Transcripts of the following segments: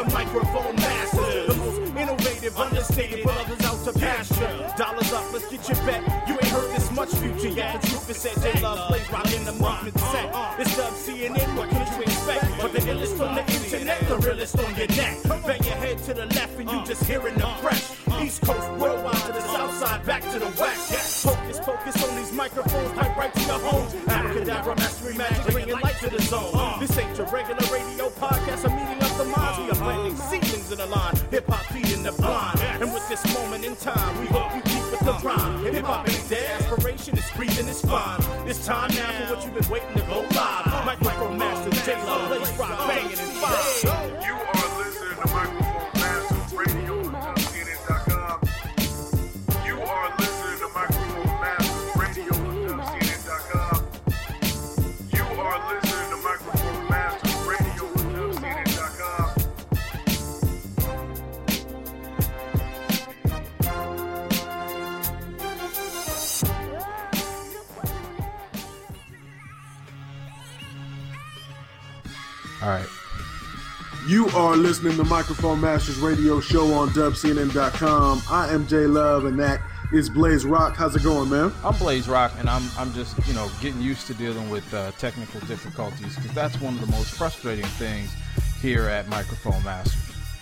the microphone master. The most innovative, understated, but others out to pasture. Dollars up, let's get your bet. You ain't heard this much future yet. The truth is said, J Love plays rock in the movement set. It's Dub CNN, what can you expect? But the illest on the internet, the realest on your neck. Bang your head to the left and you just hearing the fresh. East Coast, worldwide to the south side, back to the west. Yes. Focus on these microphones, pipe right to your home. Abracadabra, mastery magic, bringing light to the zone. This ain't your regular radio podcast, a meeting of the minds. We are planting seedlings in the line, hip-hop feeding the blind. And with this moment in time, we hope you keep with the rhyme. Hip-hop ain't dead, aspiration is breathing, it's fine. It's time now for what you've been waiting to go live. Microphone Masters, J-Lo, Lace Rock, banging in 5. You are listening to Microphone Masters Radio on CNN.com. You are listening to Microphone Masters Radio on CNN.com. You are listening to Microphone Masters Radio on CNN.com. All right. You are listening to Microphone Masters Radio Show on dubcnn.com. I am J Love, and that is Blaze Rock. How's it going, man? I'm Blaze Rock, and I'm just, getting used to dealing with technical difficulties, because that's one of the most frustrating things here at Microphone Masters.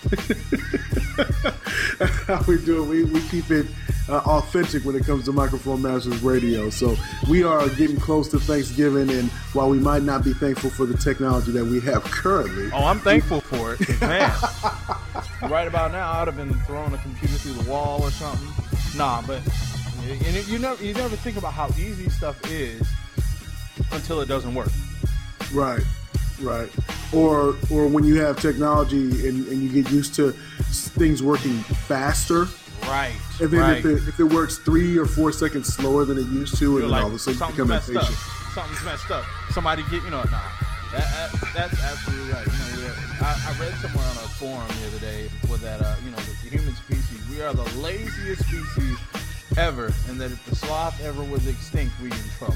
How we do it? We keep it authentic when it comes to Microphone Masters Radio. So we are getting close to Thanksgiving, and while we might not be thankful for the technology that we have currently, I'm thankful for it. Man, right about now I'd have been throwing a computer through the wall or something. Nah, but you never think about how easy stuff is until it doesn't work. Right. Or when you have technology and you get used to things working faster. Right. And then if it works 3 or 4 seconds slower than it used to, and then all of a sudden you become impatient. Something's messed up. Somebody get, that's absolutely right. I read somewhere on a forum the other day that, the human species, we are the laziest species ever, and that if the sloth ever was extinct, we'd be in trouble.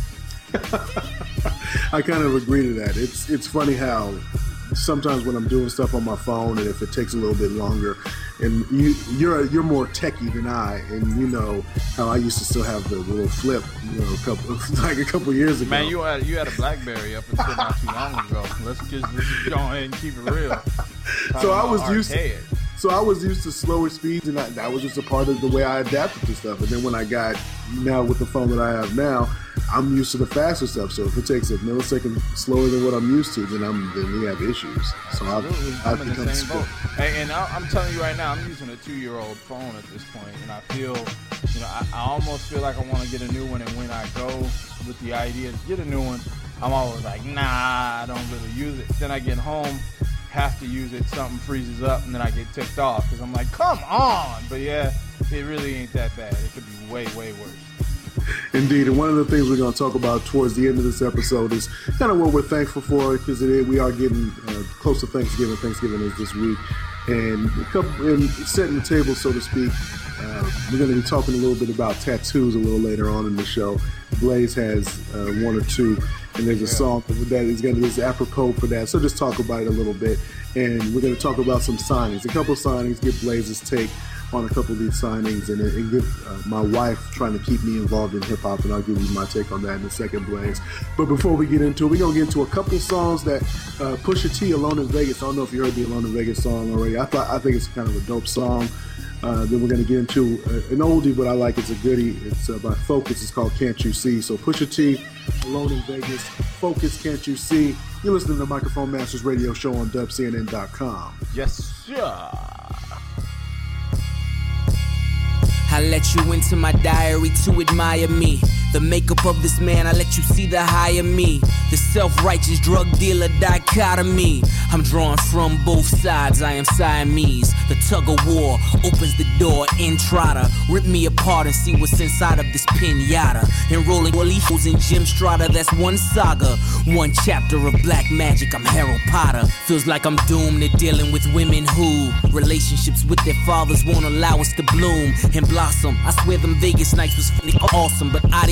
I kind of agree to that. It's funny how sometimes when I'm doing stuff on my phone, and if it takes a little bit longer, and you're more techie than I, and you know how I used to still have the little flip, a couple years ago. Man, you had a BlackBerry up until not too long ago. Let's just go ahead and keep it real. So I was used to slower speeds, and that was just a part of the way I adapted to stuff. And then when I got now with the phone that I have now, I'm used to the faster stuff. So if it takes a millisecond slower than what I'm used to, then we have issues. So I've in the same boat. And I'm telling you right now, I'm using a 2-year-old phone at this point, and I feel, I almost feel like I want to get a new one. And when I go with the idea to get a new one, I'm always like, nah, I don't really use it. Then I get home, have to use it, something freezes up, and then I get ticked off because I'm like, come on. But yeah, it really ain't that bad. It could be way, way worse. Indeed, and one of the things we're going to talk about towards the end of this episode is kind of what we're thankful for, because we are getting close to Thanksgiving. Thanksgiving is this week, and setting the table, so to speak. We're going to be talking a little bit about tattoos a little later on in the show. Blaze has one or two, and there's a song that is apropos for that. So just talk about it a little bit, and we're going to talk about some signings, a couple of signings, get Blaze's take on a couple of these signings, and give my wife trying to keep me involved in hip-hop, and I'll give you my take on that in a second, Blaze. But before we get into it, we're going to get into a couple songs that Pusha T, Alone in Vegas. I don't know if you heard the Alone in Vegas song already. I think it's kind of a dope song. Then we're going to get into an oldie, but I like it's a goodie. It's by Focus. It's called Can't You See? So Pusha T, Alone in Vegas, Focus, Can't You See? You're listening to Microphone Masters Radio Show on dubcnn.com. Yes, sir. I let you into my diary to admire me. The makeup of this man, I let you see the higher me. The self-righteous drug dealer dichotomy. I'm drawing from both sides, I am Siamese. The tug of war opens the door, Entrada. Rip me apart and see what's inside of this pinata. Enrolling Waleefos in Jim Strata, that's one saga. One chapter of black magic, I'm Harold Potter. Feels like I'm doomed to dealing with women who relationships with their fathers won't allow us to bloom and blossom. I swear them Vegas nights was awesome, but adios.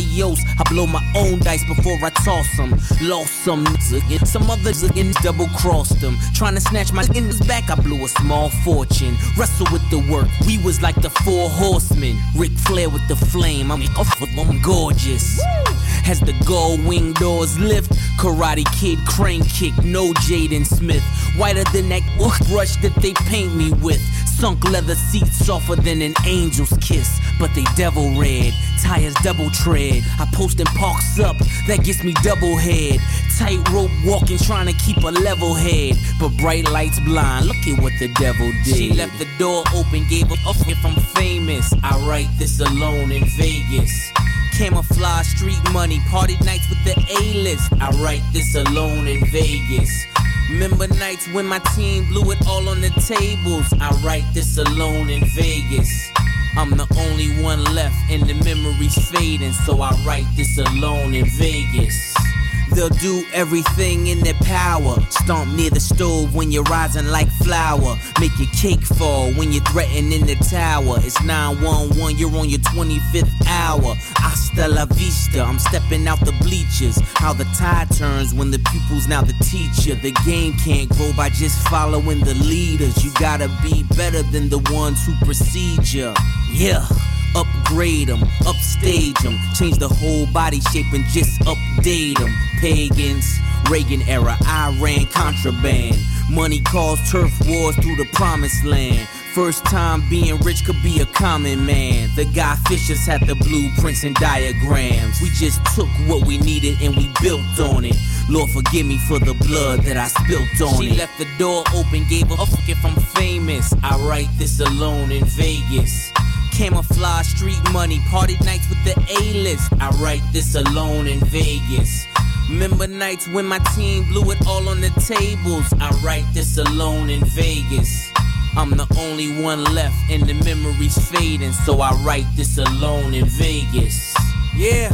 Adios, I blow my own dice before I toss them. Lost some again, some others again double crossed them. Trying to snatch my ends back, I blew a small fortune. Wrestle with the work, we was like the 4 horsemen. Ric Flair with the flame, I'm off of them gorgeous. As the gold wing doors lift, Karate Kid crane kick, no Jaden Smith. Whiter than that brush that they paint me with. Sunk leather seats softer than an angel's kiss, but they devil red, tires double tread. I post and parks up, that gets me double head. Tightrope walking, trying to keep a level head, but bright lights blind, look at what the devil did. She left the door open, gave her up if I'm famous. I write this alone in Vegas. Camouflage street money, party nights with the A-list. I write this alone in Vegas. Remember nights when my team blew it all on the tables. I write this alone in Vegas. I'm the only one left and the memories fading, so I write this alone in Vegas. They'll do everything in their power. Stomp near the stove when you're rising like flour. Make your cake fall when you're threatening the tower. It's 911, you're on your 25th hour. Hasta la vista, I'm stepping out the bleachers. How the tide turns when the pupil's now the teacher. The game can't grow by just following the leaders. You gotta be better than the ones who precede you. Yeah. Upgrade them, upstage them, change the whole body shape and just update them. Pagans, Reagan era, Iran contraband. Money caused turf wars through the promised land. First time being rich could be a common man. The Guy Fishers had the blueprints and diagrams. We just took what we needed and we built on it. Lord forgive me for the blood that I spilt on it. She left the door open, gave her a fuck if I'm famous. I write this alone in Vegas. Camouflage street money, party nights with the A-list. I write this alone in Vegas. Remember nights when my team blew it all on the tables. I write this alone in Vegas. I'm the only one left and the memories fading, so I write this alone in Vegas. Yeah,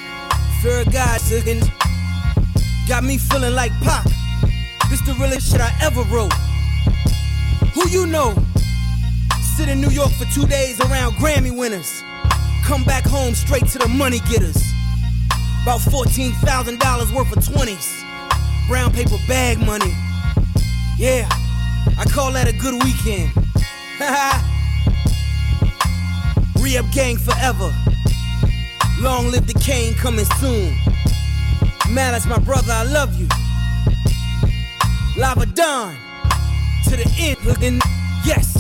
fear of God, Ziggin. Got me feeling like Pac. This the realest shit I ever wrote. Who you know? Sit in New York for 2 days around Grammy winners. Come back home straight to the money getters. About $14,000 worth of 20s. Brown paper bag money. Yeah, I call that a good weekend. Re-up gang forever. Long live the Kane coming soon. Malice, my brother, I love you. Lava Don. To the end, looking, yes.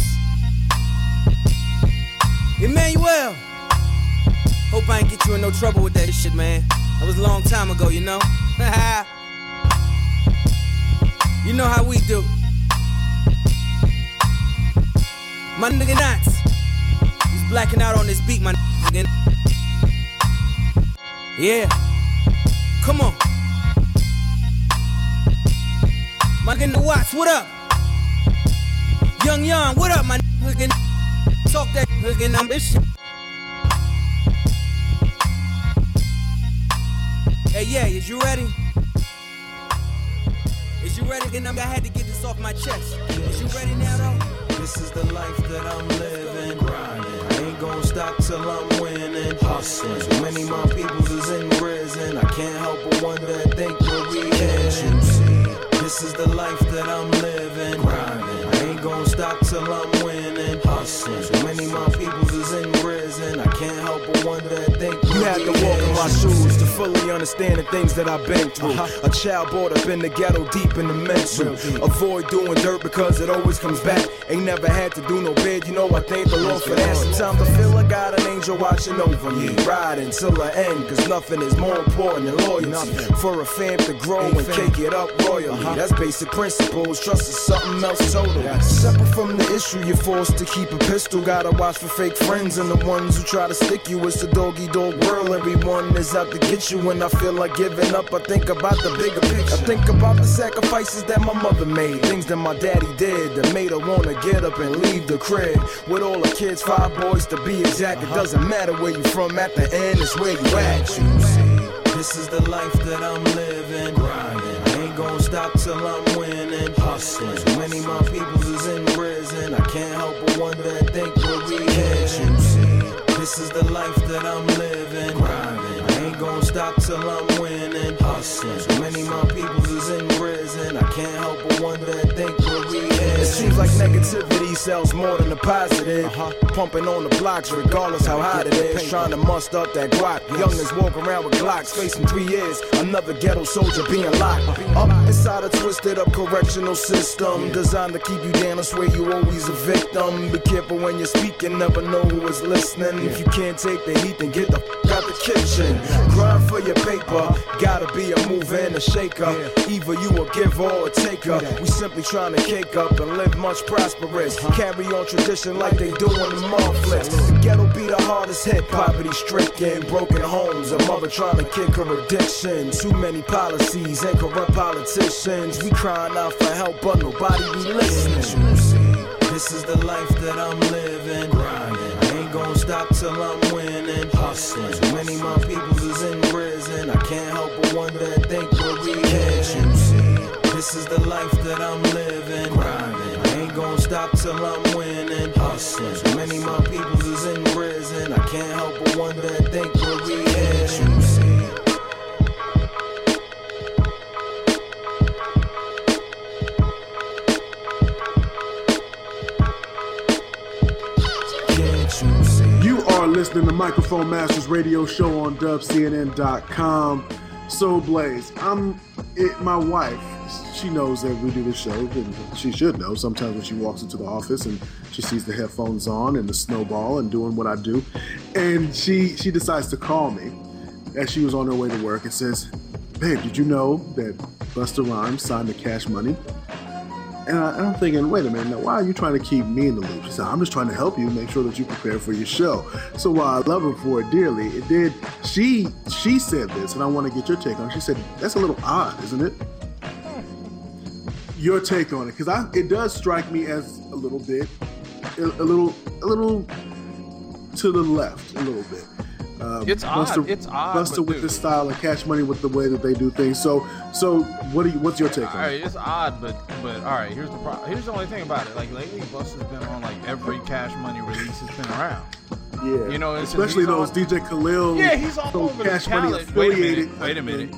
Emmanuel, hope I ain't get you in no trouble with that shit, man. That was a long time ago, you know? You know how we do. My nigga Knots, he's blacking out on this beat, my nigga. Yeah, come on. My nigga Watts, what up? Young Young, what up, my nigga? Talk that nigga, I'm this shit. Hey, yeah, is you ready? Is you ready? Then I had to get this off my chest. Is you ready now, though? This is the life that I'm living. I ain't gonna stop till I'm winning. Hustling. So many of my peoples is in prison. I can't help but wonder, think where we heading. This is the life that I'm living. I ain't gonna stop till I'm winning. Hustling. So many of my peoples is in prison. I can't help but wonder, think you had to walk in my shoes to fully understand the things that I've been through. A child brought up in the ghetto, deep in the mental. Avoid doing dirt because it always comes back. Ain't never had to do no bid, you know I thank the Lord for that. Sometimes I feel I got an angel watching over me, riding till the end, cause nothing is more important than loyalty. For a fam to grow and cake it up royally, that's basic principles. Trust is something else totally. Separate from the issue, you're forced to keep a pistol. Gotta watch for fake friends and the ones who try to stick you. It's the dog-eat-dog world, everyone is out to get you. When I feel like giving up, I think about the bigger picture. I think about the sacrifices that my mother made, things that my daddy did that made her wanna get up and leave the crib. With all the kids, 5 boys to be exact. It doesn't matter where you from, at the end it's where you at. You see, this is the life that I'm living. I ain't gonna stop till I'm winning. Hustling. So many of my peoples is in prison. I can't help but wonder and think where we heading. You see, this is the life that I'm living. I ain't gonna stop till I'm winning. Hustling. So many of my peoples is in prison. I can't help but wonder and think where we headed. It seems like negativity sells more than the positive. Pumping on the blocks regardless how hot it is. Trying to muster up that guap. Youngins walk around with Glocks. Facing 3 years, another ghetto soldier being locked up inside a twisted up correctional system designed to keep you down. I swear you always a victim. Be careful when you're speaking, never know who is listening. If you can't take the heat, then get the out the kitchen. Grind for your paper, gotta be a mover and a shaker. Either you a giver or a taker. We simply trying to cake up and live much prosperous. Carry on tradition like they do in the mall flicks. The ghetto be the hardest hit, poverty stricken, broken homes, a mother trying to kick her addiction. Too many policies and corrupt politicians. We crying out for help, but nobody be listening. This is the life that I'm living. Grinding. I ain't gonna stop till I'm winning. Hustling. So many of my peoples is in prison. I can't help but wonder and think where we headed. This is the life that I'm living. Grinding. I ain't gonna stop till I'm winning. Hustling. So many of my peoples is in prison. I can't help but wonder and think where we headed. You are listening to Microphone Masters Radio Show on dubcnn.com. So Blaze, my wife, she knows that we do this show, and she should know. Sometimes when she walks into the office and she sees the headphones on and the snowball and doing what I do, and she decides to call me as she was on her way to work and says, "Babe, did you know that Busta Rhymes signed to Cash Money?" And I'm thinking, wait a minute, now why are you trying to keep me in the loop? She said, I'm just trying to help you make sure that you prepare for your show. So while I love her for it dearly, she said this, and I want to get your take on it. She said, that's a little odd, isn't it? Your take on it, because it does strike me as a little bit, a little to the left, a little bit. It's odd. It's odd. Busta with this style and Cash Money with the way that they do things. So what's your take on it? It's odd, but all right. Here's the problem. Here's the only thing about it. Like lately, Busta's been on like every Cash Money release that's been around. Yeah, you know, especially those DJ Khalil. Yeah, he's all over Cash Money affiliated. Wait a minute.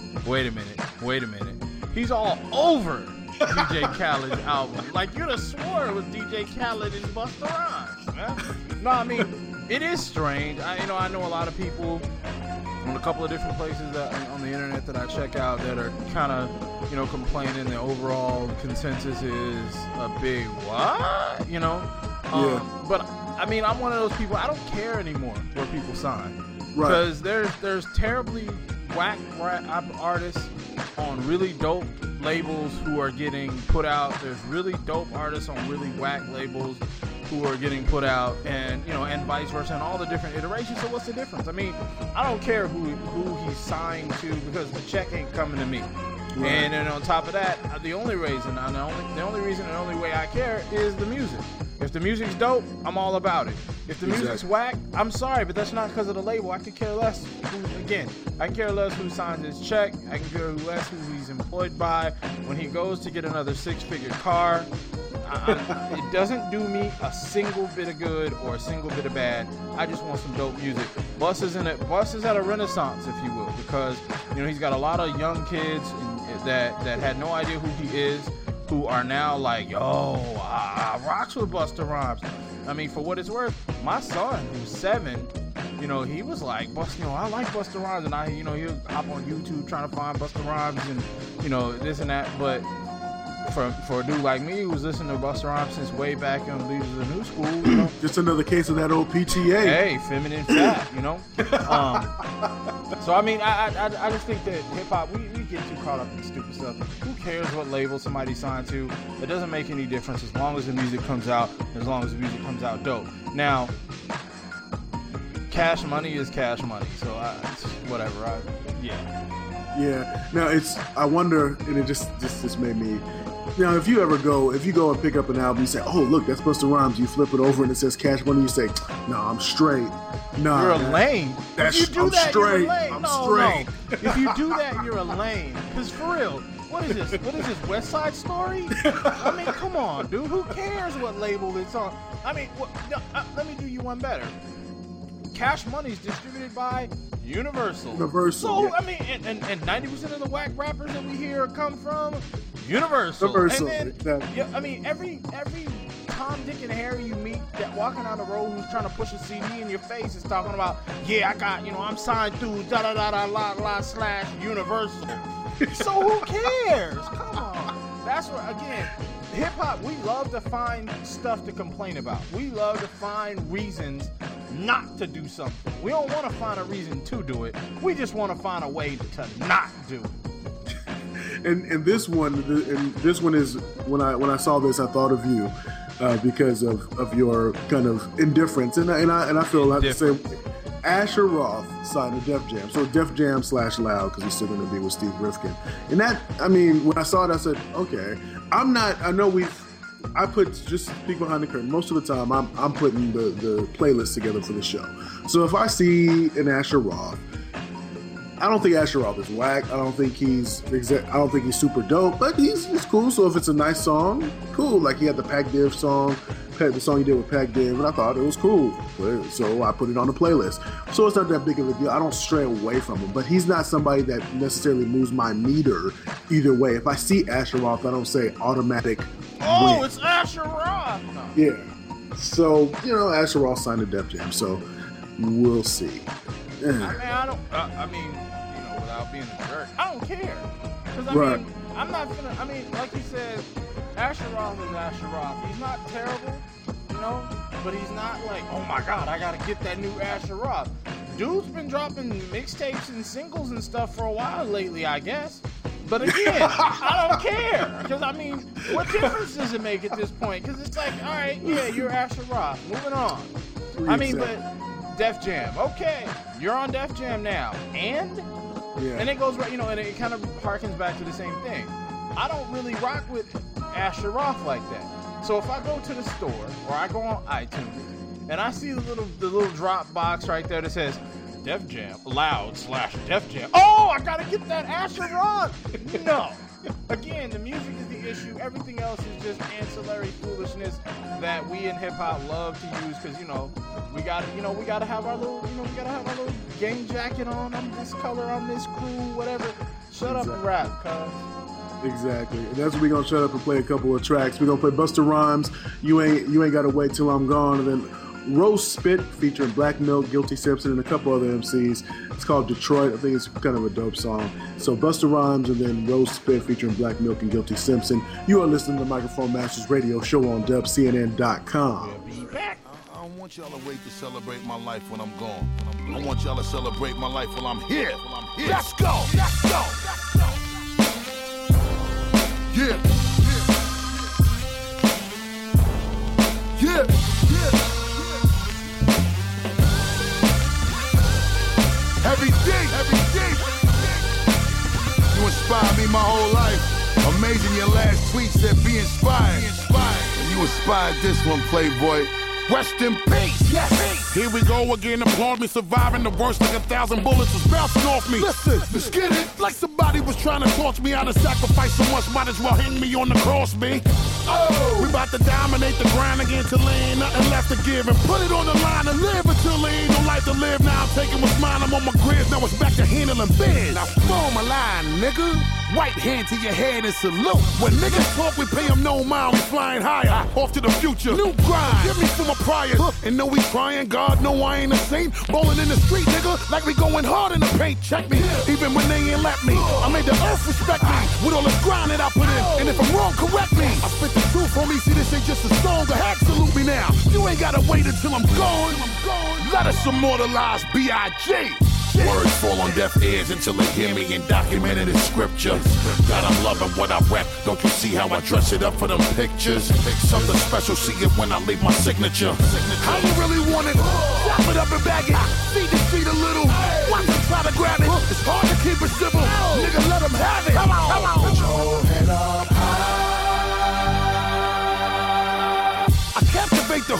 He's all over DJ Khaled's album. Like you'd have swore it was DJ Khaled and Busta Rhymes, man. No, I mean. It is strange. I know a lot of people on a couple of different places that on the internet that I check out that are kind of, complaining the overall consensus is a big what, Yeah. But I mean, I'm one of those people. I don't care anymore where people sign, right? Because there's terribly whack rap artists on really dope labels who are getting put out. There's really dope artists on really whack labels who are getting put out, and and vice versa, and all the different iterations. So what's the difference? I mean, I don't care who he's signed to because the check ain't coming to me. Right. And then on top of that, the only way I care is the music. If the music's dope, I'm all about it. If the music's whack, I'm sorry, but that's not because of the label. I could care less. I care less who signs his check. I can care less who he's employed by. When he goes to get another 6-figure car, it doesn't do me a single bit of good or a single bit of bad. I just want some dope music. Bus is at a renaissance, if you will, because he's got a lot of young kids that had no idea who he is, who are now like, yo, I rocks with Busta Rhymes. I mean, for what it's worth, my son, who's 7, he was like, I like Busta Rhymes, and he'll hop on YouTube trying to find Busta Rhymes and, this and that, but for a dude like me who's listening to Busta Rhymes since way back in Leaders of the New School, just another case of that old PTA. Hey, feminine fat, So I mean, I just think that hip hop we get too caught up in stupid stuff. Who cares what label somebody signed to? It doesn't make any difference as long as the music comes out. As long as the music comes out dope. Now, Cash Money is Cash Money, so it's whatever. Yeah. Now I wonder, and it just made me. Now, if you go and pick up an album, you say, "Oh, look, that's Busta Rhymes." You flip it over and it says Cash Money. You say, "No, I'm straight." No, you're a lame. I'm straight. I'm straight. If you do that, you're a lame. Because for real, what is this? West Side Story? I mean, come on, dude. Who cares what label it's on? I mean, let me do you one better. Cash Money is distributed by Universal. Universal. So, I mean, and 90% of the whack rappers that we hear come from Universal. Universal. And then, Exactly. yeah, I mean, every Tom, Dick, and Harry you meet that walking down the road who's trying to push a CD in your face is talking about, yeah, I got, I'm signed through / Universal. So who cares? Come on. That's what, again, hip hop, we love to find stuff to complain about. We love to find reasons not to do something. We don't want to find a reason to do it. We just want to find a way to not do it. And this one is when I saw this, I thought of you because of your kind of indifference, and I feel like the same. Asher Roth signed to Def Jam, so Def Jam / Loud, because he's still going to be with Steve Rifkin. And that, I mean, when I saw it, I said, okay, I put, just peek behind the curtain, most of the time I'm putting the playlist together for the show. So if I see an Asher Roth, I don't think Asher Roth is whack. I don't think he's super dope, but he's cool. So if it's a nice song, cool. Like he had the Pac Div song, the song he did with Pac Div, and I thought it was cool. So I put it on the playlist. So it's not that big of a deal. I don't stray away from him, but he's not somebody that necessarily moves my meter either way. If I see Asher Roth, I don't say automatic win. It's Asher Roth. No. Yeah. So, Asher Roth signed to Def Jam, so we'll see. I mean, without being a jerk, I don't care. Because, I'm not gonna, like you said, Asher Roth is Asher Roth. He's not terrible, but he's not like, oh my God, I gotta get that new Asher Roth. Dude's been dropping mixtapes and singles and stuff for a while lately, I guess. But again, I don't care. Because, what difference does it make at this point? Because it's like, all right, yeah, you're Asher Roth. Moving on. But Def Jam. Okay, you're on Def Jam now. And? Yeah. And it goes, and it kind of harkens back to the same thing. I don't really rock with Asher Roth like that. So if I go to the store or I go on iTunes and I see the little drop box right there that says Def Jam, Loud / Def Jam. Oh, I gotta get that Asher Roth. No. Again, the music is the issue. Everything else is just ancillary foolishness that we in hip hop love to use because we gotta have our little game jacket on. I'm this color. I'm this crew. Whatever. Shut up and rap, cuz. Exactly. And that's what we're gonna shut up and play a couple of tracks. We're gonna play Busta Rhymes, You Ain't Gotta Wait Till I'm Gone, and then Rose Spit featuring Black Milk, Guilty Simpson, and a couple other MCs. It's called Detroit. I think it's kind of a dope song. So Busta Rhymes and then Rose Spit featuring Black Milk and Guilty Simpson. You are listening to the Microphone Masters Radio Show on dubcnn.com. I don't want y'all to wait to celebrate my life when I'm gone. I want y'all to celebrate my life while I'm here. Let's go! Let's go! Yeah. Yeah. Heavy D. You inspired me my whole life. Amazing your last tweet said be inspired. And you inspired this one, Playboy. Rest in peace. Yes. Here we go again. Applaud me surviving the worst, like 1,000 bullets was bouncing off me. Listen, let's get it. Like somebody was trying to torch me out of sacrifice so much, might as well hang me on the cross, me. Oh, we about to dominate the grind again till there ain't nothing left to give. And put it on the line and live until there ain't no life to live. Now I'm taking what's mine, I'm on my grid. Now it's back to handling biz. Now form a line, nigga. White hand to your head and salute. When niggas talk, we pay them no mind. We flying higher, off to the future. New grind, give me some of prior. And know we trying, God know I ain't a saint. Bowling in the street, nigga, like we going hard in the paint. Check me, even when they ain't let me. I made the earth respect me, with all the grind that I put in. And if I'm wrong, correct me. I spit the truth on me, see this ain't just a song. Go ahead, salute me now. You ain't gotta wait until I'm gone. Let us immortalize B.I.G. Words fall on deaf ears until they hear me and documented in scripture. God, I'm loving what I rap. Don't you see how I dress it up for them pictures? Something special, see it when I leave my signature. How you really want it? Chop it up and bag it. Feed the street a little. Watch them try to grab it. It's hard to keep it civil. Nigga, let them have it. Come on. Put your head up high. I captivate the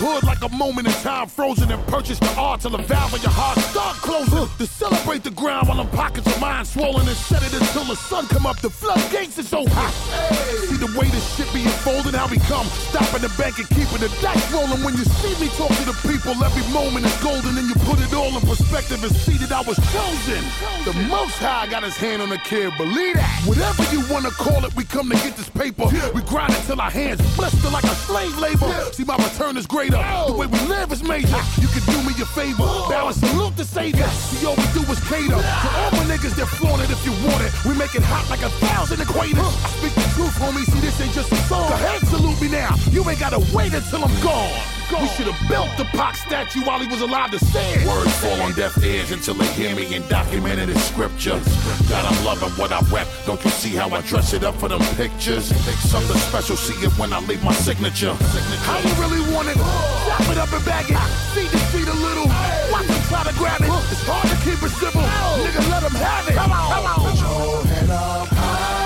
hood like a moment in time frozen and purchase the art till the valve of your heart start closing. To celebrate the ground while them pockets of mine swollen and set it until the sun come up. The floodgates is so hot. See the way this shit be unfolding, how we come stopping the bank and keeping the dice rolling. When you see me talk to the people, every moment is golden, and you put it all in perspective and see that I was chosen. The Most High got his hand on the kid, believe that. Whatever you wanna call it, we come to get this paper. We grind it till our hands blister like a slave labor. See, my return is greater. The way we live is major. You can do me a favor. Bow and salute the Savior. See, all we do is cater to all my niggas that flaunt it if you want it. We make it hot like 1,000 equators. I speak the truth, homie. See, this ain't just a song. Go ahead, salute me now. You ain't gotta wait until I'm gone. We should have built the Pac statue while he was alive to say it. Words fall on deaf ears until they hear me and documented in scripture. God, I'm loving what I rep. Don't you see how I dress it up for them pictures? Something special, see it when I leave my signature. How you really want it? Chop it up and bag it. Feed the street a little. Watch them try to grab it. It's hard to keep it civil. Nigga, let them have it. Come on. Put your head up high.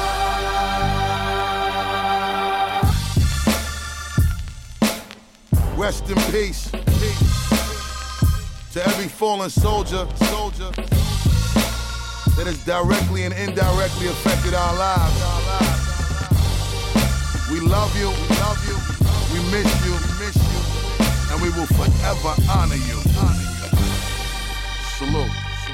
Rest in peace to every fallen soldier that has directly and indirectly affected our lives. We love you, we miss you, and we will forever honor you. Salute.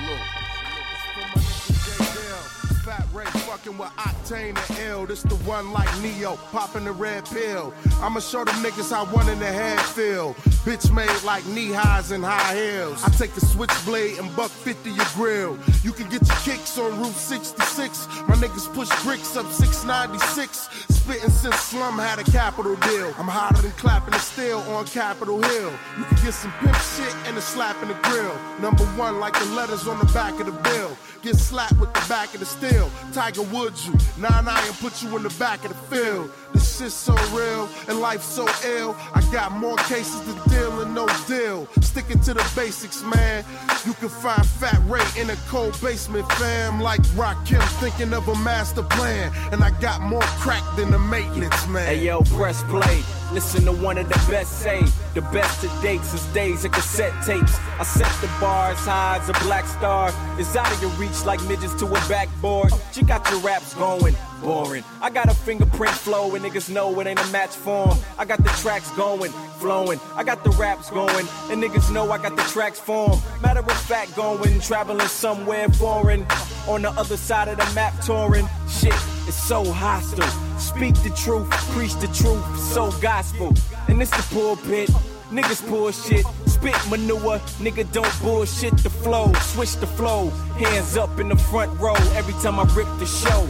Fat Ray fucking with Octane and Ill. This the one like Neo, popping the red pill. I'ma show them niggas how one in the head feel. Bitch made like knee highs and high heels. I take the switchblade and $150 your grill. You can get your kicks on Route 66. My niggas push bricks up 696. Spitting since Slum had a Capital deal. I'm hotter than clapping the steel on Capitol Hill. You can get some pimp shit and a slap in the grill. Number one like the letters on the back of the bill. Get slapped with the back of the steel. Tiger Woods you, 9-9 put you in the back of the field. This shit's so real and life so ill. I got more cases to deal and no deal. Sticking to the basics, man. You can find Fat Ray in a cold basement, fam. Like Rakim thinking of a master plan. And I got more crack than the maintenance, man. Hey yo, press play. Listen to one of the best say. The best to date since days of cassette tapes. I set the bar as high as a black star. It's out of your reach like midgets to a backboard. She got your raps going, boring. I got a fingerprint flow and niggas know it ain't a match form. I got the tracks going, flowing. I got the raps going and niggas know I got the tracks form. Matter of fact, going, traveling somewhere foreign. On the other side of the map touring. Shit, it's so hostile. Speak the truth, preach the truth, so gospel. And it's the pulpit. Niggas bullshit, spit manure, nigga don't bullshit the flow, switch the flow, hands up in the front row, every time I rip the show,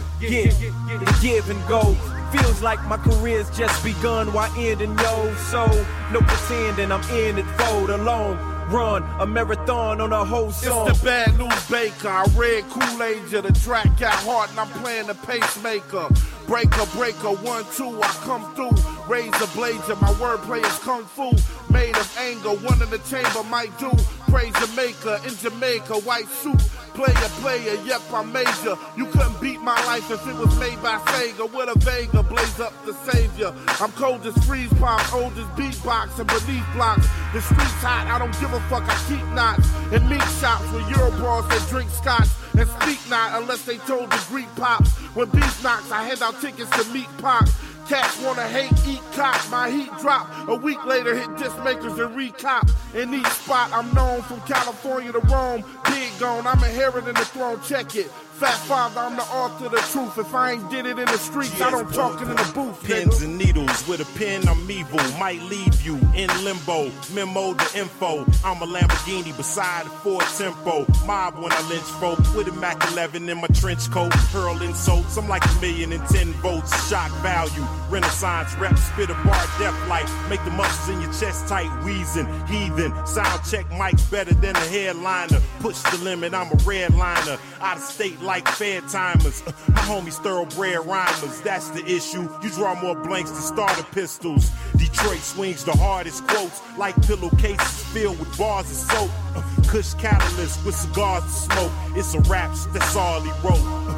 give and go, feels like my career's just begun while ending, yo, so, no pretending I'm in it for the long run, a marathon on a whole song. It's the Bad News Baker, I read Kool-Aid, the track got hard and I'm playing the pacemaker. Breaker, 1-2, I come through. Razor blazer, my wordplay is kung fu. Made of anger, one in the chamber might do. Praise the maker, in Jamaica, white suit. Player, yep, I'm major. You couldn't beat my life if it was made by Sega. With a Vega, blaze up the savior. I'm cold as freeze pop, old as beatbox, and beneath blocks. The streets hot, I don't give a fuck, I keep knots. In meat shops with Euro bras that drink scotch. And speak not unless they told the Greek pops. When beef knocks, I hand out tickets to meet pops. Cats wanna hate, eat cock, my heat drop. A week later, hit disc makers and recop. In each spot, I'm known from California to Rome. Big gone, I'm inheriting the throne, check it. Fat father, I'm the author of the truth. If I ain't did it in the streets, I don't talk it in the booth. Pins and needles, with a pen I'm evil. Might leave you in limbo. Memo the info. I'm a Lamborghini beside a Ford Tempo. Mob when I lynch folk with a Mac 11 in my trench coat. Hurl insults, I'm like 1,000,010 votes. Shock value, Renaissance rep, spit a bar death light. Make the muscles in your chest tight, wheezing, heathen. Sound check mic better than a headliner. Push the limit, I'm a redliner. Out of state like fair timers. My homies thoroughbred rhymers, that's the issue. You draw more blanks than starter pistols. Detroit swings the hardest quotes like pillowcases filled with bars of soap. Kush catalyst with cigars to smoke. It's a raps, that's all he wrote.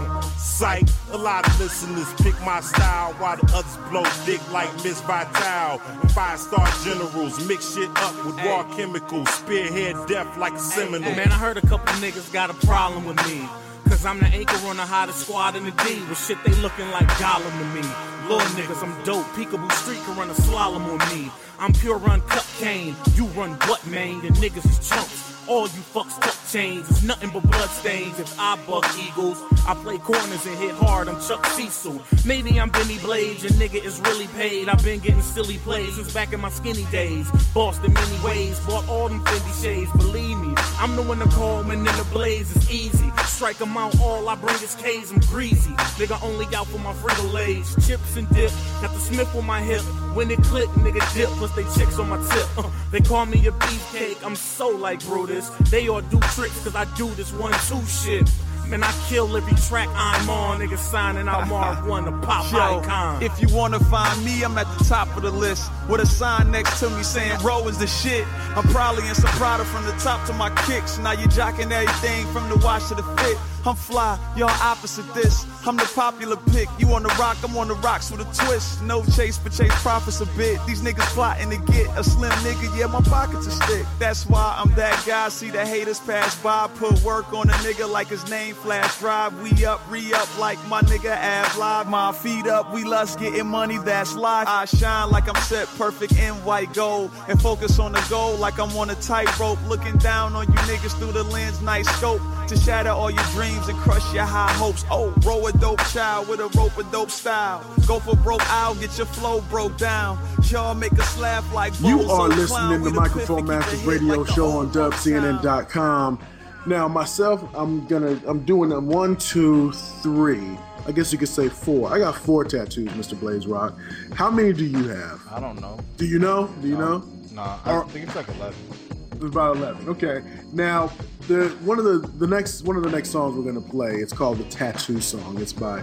Psych, a lot of listeners pick my style while the others blow dick like Miss Vital. 5-star generals mix shit up with raw chemicals, spearhead death like a Seminole. Man, I heard a couple niggas got a problem with me. Cause I'm the anchor on the hottest squad in the D. With shit they looking like Gollum to me. Little niggas, I'm dope. Peekaboo Street can run a slalom on me. I'm pure uncut cane. You run what, man? Your niggas is chumps. All you fucks tuck chains. It's nothing but bloodstains. If I buck eagles, I play corners and hit hard. I'm Chuck Cecil. Maybe I'm Benny Blades. Your nigga is really paid. I've been getting silly plays since back in my skinny days. Bossed in many ways. Bought all them Fendi shades. Believe me, I'm the one to call when in the blaze. It's easy. Strike 'em out. All I bring is K's. I'm greasy. Nigga only out for my Frito-Lays. Chips and dip. Got the Smith on my hip. When it click, nigga dip. Plus they chicks on my tip. They call me a beefcake. I'm so like Brutus. They all do tricks cause I do this 1-2 shit. Man, I kill every track I'm on. Niggas signing out Mark 1 to pop icon. If you wanna find me, I'm at the top of the list. With a sign next to me saying Ro is the shit. I'm probably in some Prada from the top to my kicks. Now you jocking everything from the watch to the fit. I'm fly, y'all opposite this. I'm the popular pick. You on the rock, I'm on the rocks with a twist. No chase, but chase profits a bit. These niggas plotting to get a slim nigga, yeah, my pockets are thick. That's why I'm that guy. See the haters pass by, put work on a nigga like his name Flash Drive. We up, re-up like my nigga Av Live. My feet up, we lust getting money, that's life. I shine like I'm set perfect in white gold. And focus on the goal like I'm on a tightrope. Looking down on you niggas through the lens, nice scope. To shatter all your dreams and crush your high hopes. Oh, roll a dope child with a rope of dope style. Go for broke, I'll get your flow broke down. Y'all make us laugh like you are listening to Microphone Masters Radio Show on dubcnn.com. Now myself, I'm doing a 1, 2, 3. I guess you could say 4. I got 4 tattoos, Mr. Blaze Rock. How many do you have? I don't know. Do you know? Do you know? No, I think it's like 11. It's about 11. Okay. Now, one of the next songs we're gonna play, it's called the Tattoo Song. It's by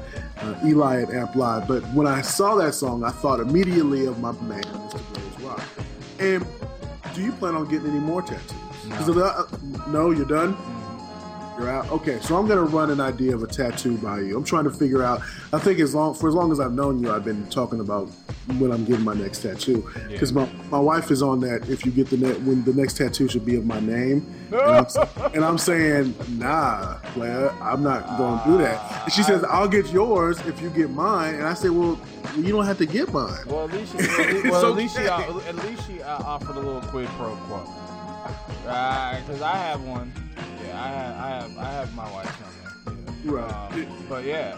Eli at Amp Live. But when I saw that song, I thought immediately of my man, Mr. Blaze Rock. And do you plan on getting any more tattoos? No, you're done. You're out. Okay, so I'm gonna run an idea of a tattoo by you. I'm trying to figure out. I think as long as I've known you, I've been talking about when I'm getting my next tattoo. Because my wife is on that. If you get when the next tattoo should be of my name, and I'm saying, nah, player, I'm not going to do that. And she says, I'll get yours if you get mine. And I say, well, you don't have to get mine. Well, at least she offered a little quid pro quo. Because I have one. Yeah, I have my wife's number. Yeah. Right. But yeah.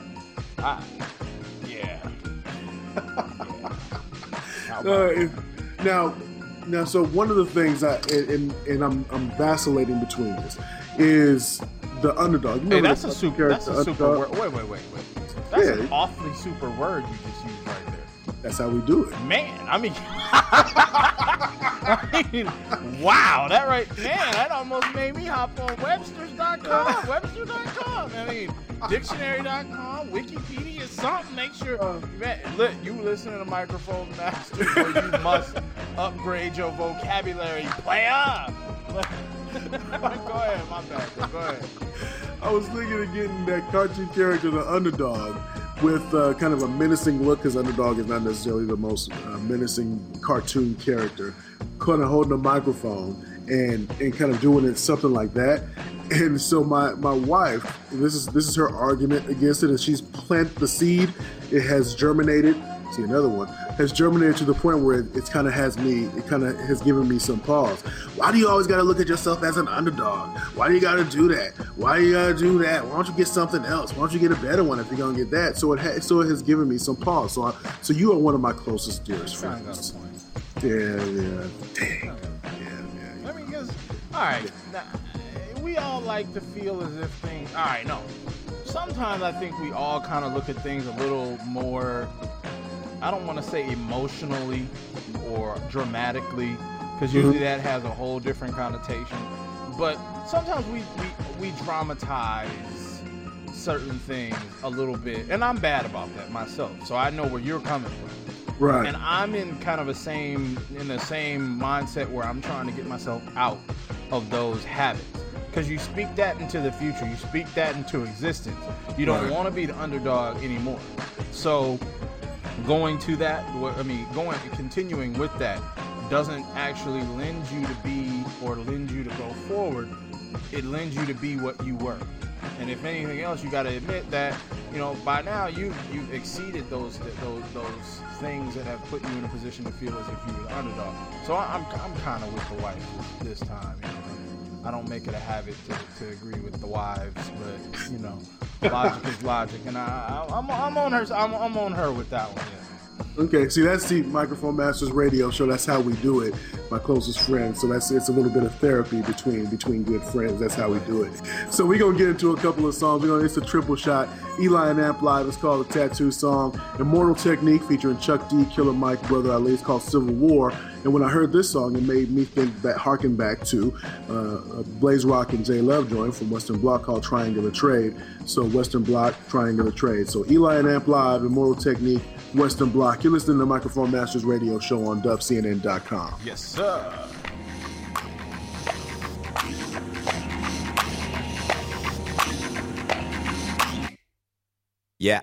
Now, so one of the things I'm vacillating between this is the underdog. Hey, that's a super word. Wait. That's an awfully super word you just used right there. That's how we do it. Man, I mean, wow, that almost made me hop on Webster's.com. I mean, dictionary.com, Wikipedia, something. Make sure, you listen to the Microphone Master, or you must upgrade your vocabulary, player. Go ahead, my bad. Go ahead. I was thinking of getting that cartoon character, the Underdog, with kind of a menacing look, because Underdog is not necessarily the most menacing cartoon character, kind of holding a microphone and kind of doing it something like that. And so my wife, this is her argument against it, and she's planted the seed. It has germinated. See, another one has germinated to the point where it kind of has given me some pause. Why do you always got to look at yourself as an underdog? Why do you got to do that? Why do you got to do that? Why don't you get something else? Why don't you get a better one if you're gonna get that? So it has given me some pause. So you are one of my closest dearest friends. Yeah. Dang. Yeah. I mean, because all right, we all like to feel as if things. All right, no. Sometimes I think we all kind of look at things a little more. I don't want to say emotionally or dramatically, because usually that has a whole different connotation. But sometimes we dramatize certain things a little bit, and I'm bad about that myself. So I know where you're coming from. Right. And I'm in kind of the same mindset where I'm trying to get myself out of those habits. because you speak that into the future. You speak that into existence. You don't want to be the underdog anymore. So continuing with that doesn't actually lend you to be or lend you to go forward. It lends you to be what you were. And if anything else, you got to admit that, by now you've exceeded those things that have put you in a position to feel as if you were the underdog. So I'm kind of with the wife this time. I don't make it a habit to agree with the wives, but logic is logic, and I'm on her with that one. Yeah. Okay, see, that's the Microphone Masters radio show. That's how we do it. My closest friend. So it's a little bit of therapy between good friends. That's how we do it. So we're gonna get into a couple of songs. It's a triple shot. Eli and Amp Live. It's called The Tattoo Song. Immortal Technique featuring Chuck D, Killer Mike, Brother Ali. It's called Civil War. And when I heard this song, it made me harken back to Blaze Rock and J Love joint from Western Bloc called Triangular Trade. So Western Bloc, Triangular Trade. So Eli and Amp Live, Immortal Technique, Western Bloc. You're listening to the Microphone Masters radio show on dubcnn.com. Yes, sir. Yeah.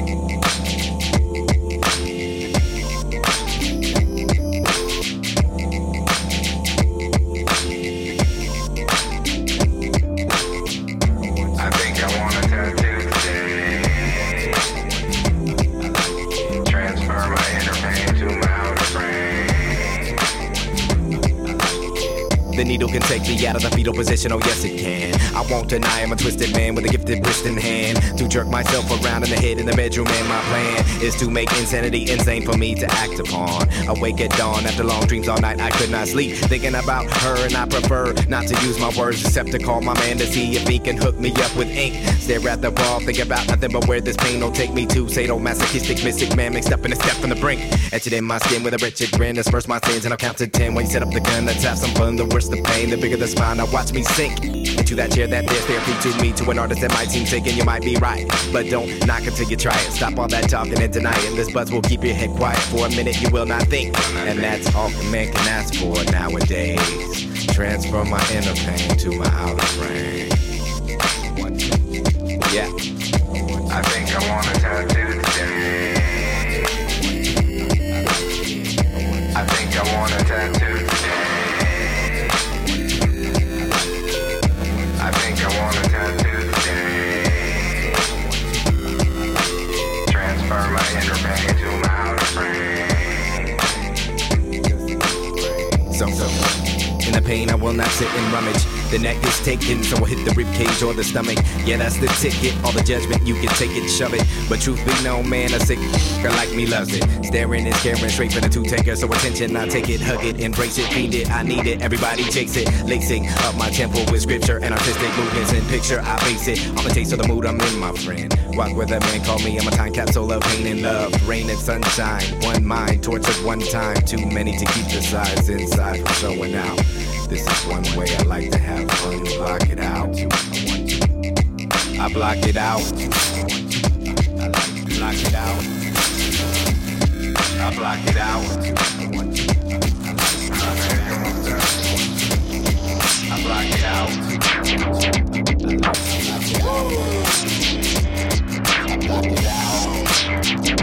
The needle can take me out of the fetal position, oh yes it can. I won't deny I'm a twisted man with a gifted wrist in hand. To jerk myself around in the head in the bedroom, and my plan is to make insanity insane for me to act upon. Awake at dawn after long dreams all night, I could not sleep. Thinking about her, and I prefer not to use my words except to call my man to see if he can hook me up with ink. Stare at the wall, think about nothing but where this pain will take me to. Sadomasochistic mystic man mixed up in a step from the brink. Etched in my skin with a wretched grin. Disperse my sins and I'll count to 10 when you set up the gun. Let's have some fun. The worse the pain, the bigger the smile. Now watch me sink into that chair that there's therapy to me. To an artist that might seem sick, and you might be right, but don't knock until you try it. Stop all that talking and denying. This buzz will keep your head quiet for a minute. You will not think, and that's all a man can ask for nowadays. Transfer my inner pain to my outer frame. Yeah. I think I want a tattoo today. I think I want a tattoo today. I think I want a tattoo today. Transfer my inner pain to my outer frame. So, in the pain I will not sit and rummage. The neck is taken, so I'll hit the ribcage or the stomach. Yeah, that's the ticket. All the judgment, you can take it, shove it. But truth be known, man, a sick like me loves it. Staring and scaring straight for the two-taker. So attention, I take it, hug it, embrace it, fiend it. I need it, everybody chase it. Lacing up my temple with scripture and artistic movements and picture. I face it, I'm a taste of the mood I'm in, my friend. Walk where the man called me, I'm a time capsule of pain and love. Rain and sunshine, one mind, tortured one time. Too many to keep the sides inside from showing out. This is one way I like to have fun, block it out. I block it out. I like to block it out. I block it out. I block it out. I block it out.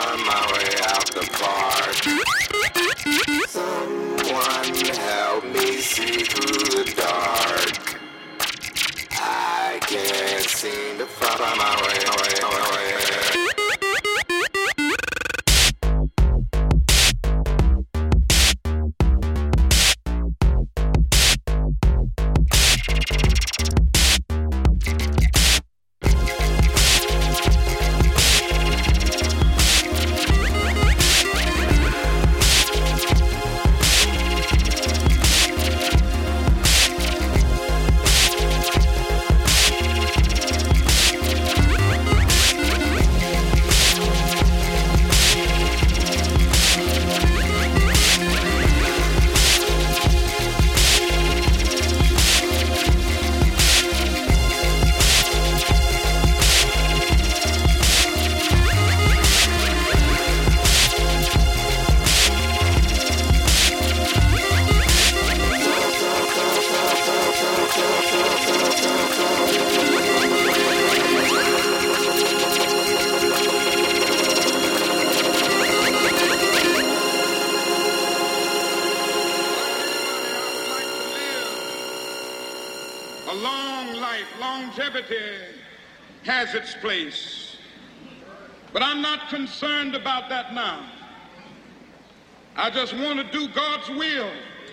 find my way out the park. Someone help me see through the dark. I can't seem to find my way. Has its place, but I'm not concerned about that now. I just want to do God's will,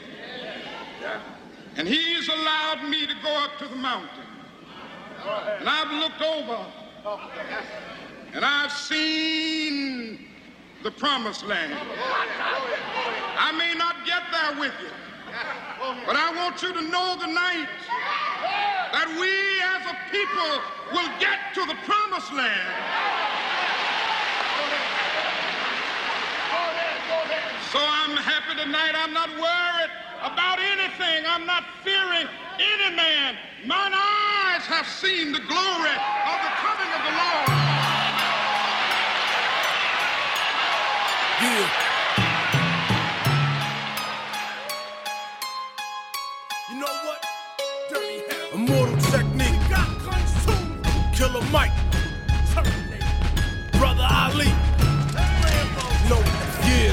and He's allowed me to go up to the mountain, and I've looked over, and I've seen the promised land. I may not get there with you, but I want you to know tonight that we as a people will get to the promised land. So I'm happy tonight. I'm not worried about anything. I'm not fearing any man. Mine eyes have seen the glory of the coming of the Lord. Yeah. You know what? Dirty hell. Immortal technique. Killer Mike, Brother Ali, no, yeah.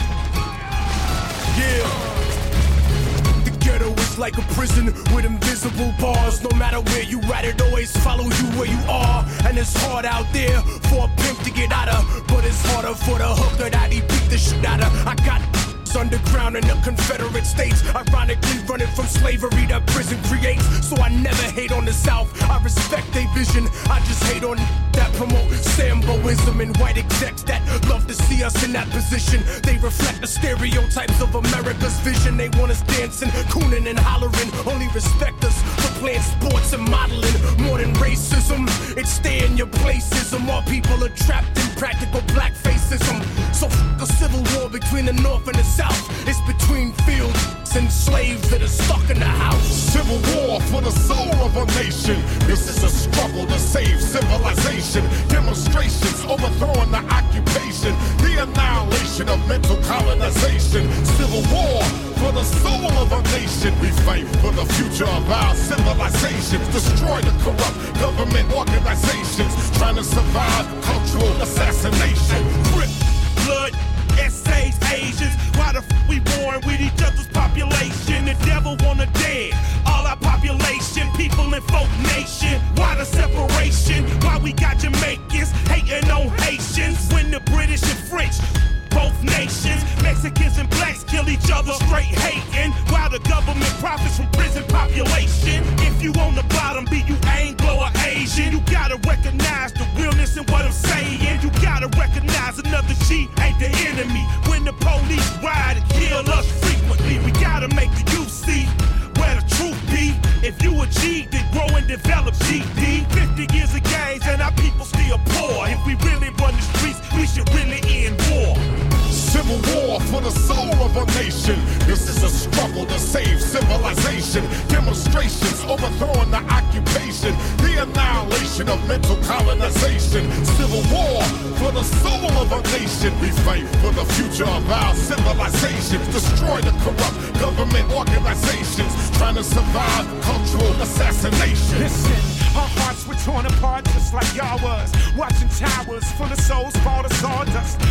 The ghetto is like a prison with invisible bars. No matter where you at, it always follow you where you are. And it's hard out there for a pimp to get out of, but it's harder for the hooker that he beat the shit out of. I got underground in the Confederate States, ironically running from slavery that prison creates. So I never hate on the South, I respect their vision. I just hate on that promote Samboism and white execs that love to see us in that position. They reflect the stereotypes of America's vision. They want us dancing, cooning and hollering, only respect us for playing sports and modeling. More than racism, it's stay in your placism. All people are trapped in practical blackfacism. So f*** a civil war between the North and the South. It's between fields and slaves that are stuck in the house. Civil war for the soul of a nation. This is a struggle to save civilization. Demonstrations overthrowing the occupation. The annihilation of mental colonization. Civil war for the soul of a nation. We fight for the future of our civilizations. Destroy the corrupt government organizations. Trying to survive cultural assassination. Rip, blood, essays, Asians. Why the f we born with each other's population? The devil wanna dead all our population, people in folk nation. Why the separation? Why we got Jamaicans hating on Haitians when the British and French both nations, Mexicans and blacks kill each other straight hating, while the government profits from prison population. If you on the bottom, be you Anglo or Asian, you gotta recognize the realness in what I'm saying. You gotta recognize another G ain't the enemy. When the police ride and kill us frequently, we gotta make the youth see where the truth be. If you a G, then grow and develop GD. 50 years of gains and our people still poor. If we really run the streets, we should really end war. Civil war for the soul of a nation. This is a struggle to save civilization. Demonstrations overthrowing the occupation. The annihilation of mental colonization. Civil war for the soul of a nation. We fight for the future of our civilizations. Destroy the corrupt government organizations. Trying to survive cultural assassination. Listen, our hearts were torn apart just like y'all was. Watching towers full of souls fall to sawdust.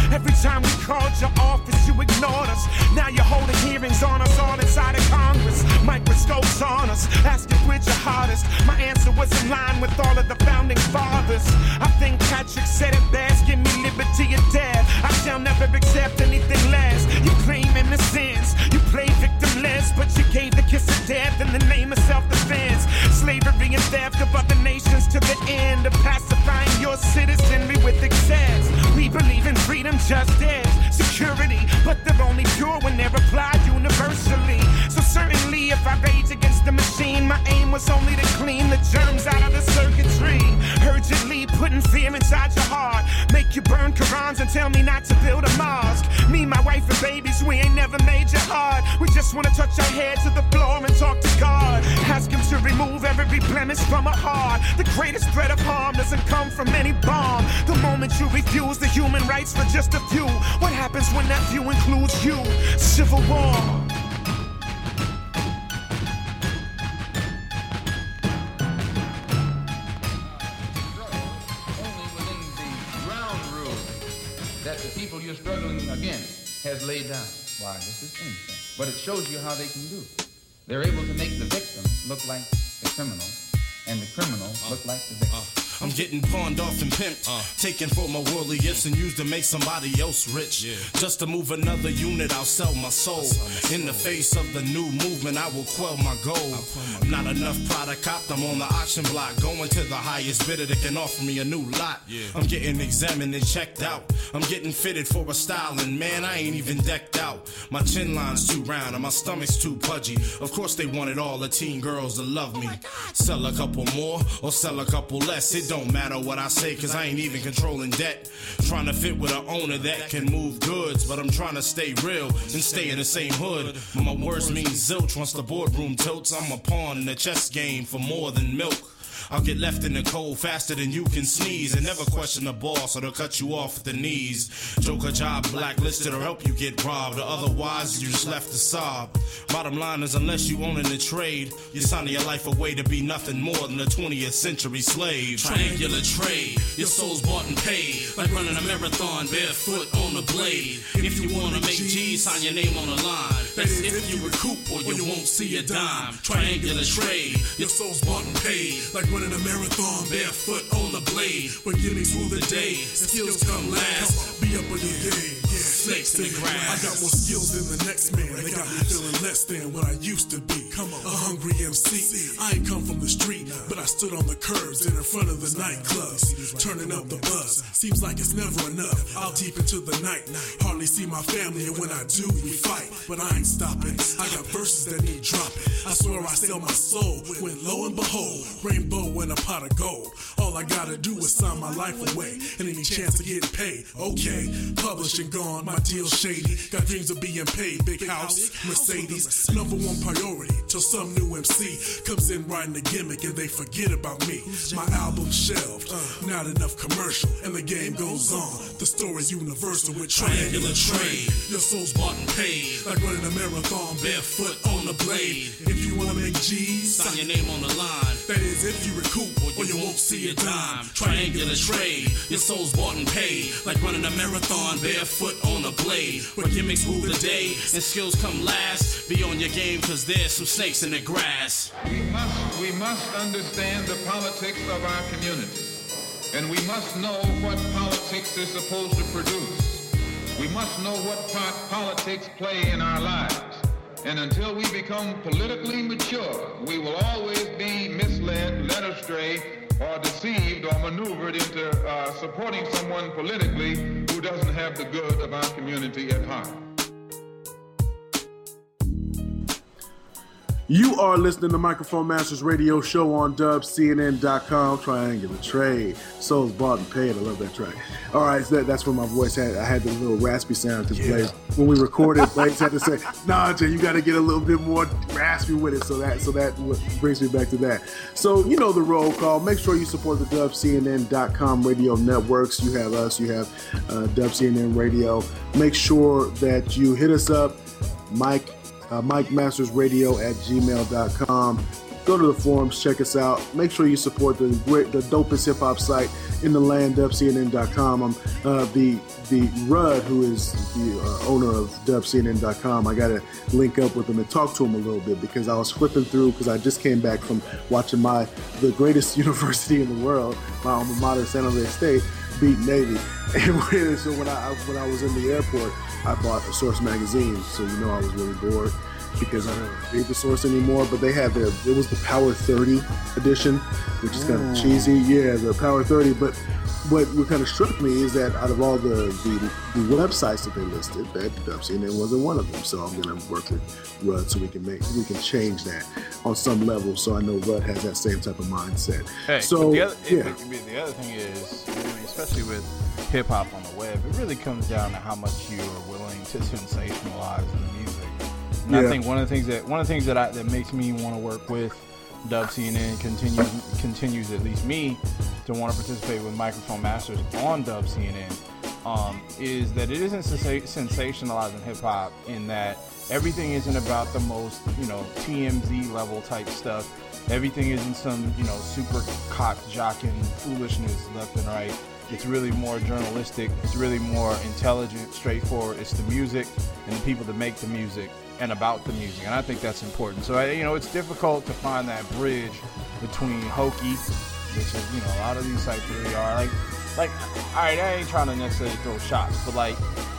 time we called your office, you ignored us. Now you're holding hearings on us all inside of Congress. Microscopes on us, asking which your hardest. My answer was in line with all of the founding fathers. I think Patrick said it best, give me liberty or death. I shall never accept anything less. You claim innocence, you play victimless, but you gave the kiss of death in the name of self-defense. Slavery and theft of other nations to the end of pacifying your citizenry with excess. We believe in freedom, justice, security, but they're only pure when they're applied universally. So certainly if I rage against the machine, my aim was only to clean the germs out of the circuitry. Urgently putting fear inside your heart, make you burn Qurans and tell me not to build a mosque. Me, my wife and babies, we ain't never made you hard. We just want to touch our head to the floor and talk to God. Ask him to remove every blemish from our heart. The greatest threat of harm doesn't come from any bomb. The moment you refuse the human rights for just a few, what happens when that few includes you? Civil war. That the people you're struggling against has laid down. Why, this is insane. But it shows you how they can do. They're able to make the victim look like the criminal, and the criminal look like the victim. I'm getting pawned off and pimped, taken for my worldly gifts and used to make somebody else rich. Just to move another unit, I'll sell my soul. In the face of the new movement, I will quell my goal. Not enough product copped, I'm on the auction block, going to the highest bidder that can offer me a new lot. I'm getting examined and checked out. I'm getting fitted for a style, and man, I ain't even decked out. My chin line's too round and my stomach's too pudgy. Of course they wanted all the teen girls to love me. Sell a couple more or sell a couple less, it don't matter what I say, cause I ain't even controlling debt. Trying to fit with an owner that can move goods, but I'm trying to stay real and stay in the same hood. My words mean zilch once the boardroom tilts. I'm a pawn in the chess game for more than milk. I'll get left in the cold faster than you can sneeze, and never question the boss or they'll cut you off at the knees. Joke a job blacklisted or help you get robbed, or otherwise you just left to sob. Bottom line is, unless you own in the trade, you're signing your life away to be nothing more than a 20th century slave. Triangular trade, your soul's bought and paid, like running a marathon barefoot on the blade. If you wanna make G's, sign your name on the line. That's if you recoup or you won't see a dime. Triangular trade, your soul's bought and paid, like running a marathon barefoot on the blade. But get me through the day, skills come last. Be up on your game, snakes in the grass. I got more skills than the next man. They got me feeling less than what I used to be. A hungry MC. I ain't come from the street, but I stood on the curbs and in front of the nightclubs, turning up the buzz. Seems like it's never enough. I'll deep into the night, hardly see my family, and when I do, we fight. But I ain't stopping. I got verses that need dropping. I swear I sell my soul when lo and behold, rainbow and a pot of gold. All I gotta do is sign my life away, and any chance of getting paid. Okay, publishing gone, my deal shady. Got dreams of being paid. Big house, Mercedes, #1 priority. Till some new MC comes in riding a gimmick and they forget about me. My album shelved, not enough commercial, and the game goes on. The story's universal with triangular trade. Your soul's bought and paid, like running a marathon barefoot on the blade. If you wanna make G's, sign your name on the line. That is if you recoup or you won't see a dime. Triangular trade, your soul's bought and paid, like running a marathon barefoot on a blade. Where gimmicks rule the day and skills come last. Be on your game, cause there's some snakes in the grass. We must understand the politics of our community, and we must know what politics is supposed to produce. We must know what part politics play in our lives. And until we become politically mature, we will always be misled, led astray, or deceived or maneuvered into supporting someone politically who doesn't have the good of our community at heart. You are listening to Microphone Masters Radio Show on dubcnn.com. Triangular Trade. Souls bought and paid. I love that track. All right, so that's where my voice had. I had the little raspy sound because Blaze, when we recorded, Blaze had to say, "Nah, Jay, you got to get a little bit more raspy with it." So that brings me back to that. So you know the roll call. Make sure you support the dubcnn.com radio networks. You have us. You have dubcnn radio. Make sure that you hit us up, Mike Masters Radio at gmail.com. go to the forums, check us out. Make sure you support the dopest hip hop site in the land, dubcnn.com. The Rudd, who is the owner of dubcnn.com, I got to link up with him and talk to him a little bit, because I was flipping through, because I just came back from watching the greatest university in the world, my alma mater, San Jose State, beat Navy. And so when I was in the airport, I bought a Source magazine, so I was really bored, because I don't read the Source anymore. But they had it was the Power 30 edition, which is kind of cheesy. Yeah, the Power 30. But what kind of struck me is that out of all the websites that they listed, that dubcnn wasn't one of them. So I'm going to work with Rudd so we can change that on some level. So I know Rudd has that same type of mindset. Hey, so the other thing is, especially with hip hop on the web, it really comes down to how much you are willing to sensationalize the music. And I think one of the things that makes me want to work with dubcnn continues at least me to want to participate with Microphone Masters on dubcnn is that it isn't sensationalizing hip hop, in that everything isn't about the most TMZ level type stuff. Everything isn't some super cock jocking foolishness left and right. It's really more journalistic. It's really more intelligent, straightforward. It's the music and the people that make the music and about the music. And I think that's important. So, it's difficult to find that bridge between hokey, which is, a lot of these sites really are. Like, all right, I ain't trying to necessarily throw shots, but like,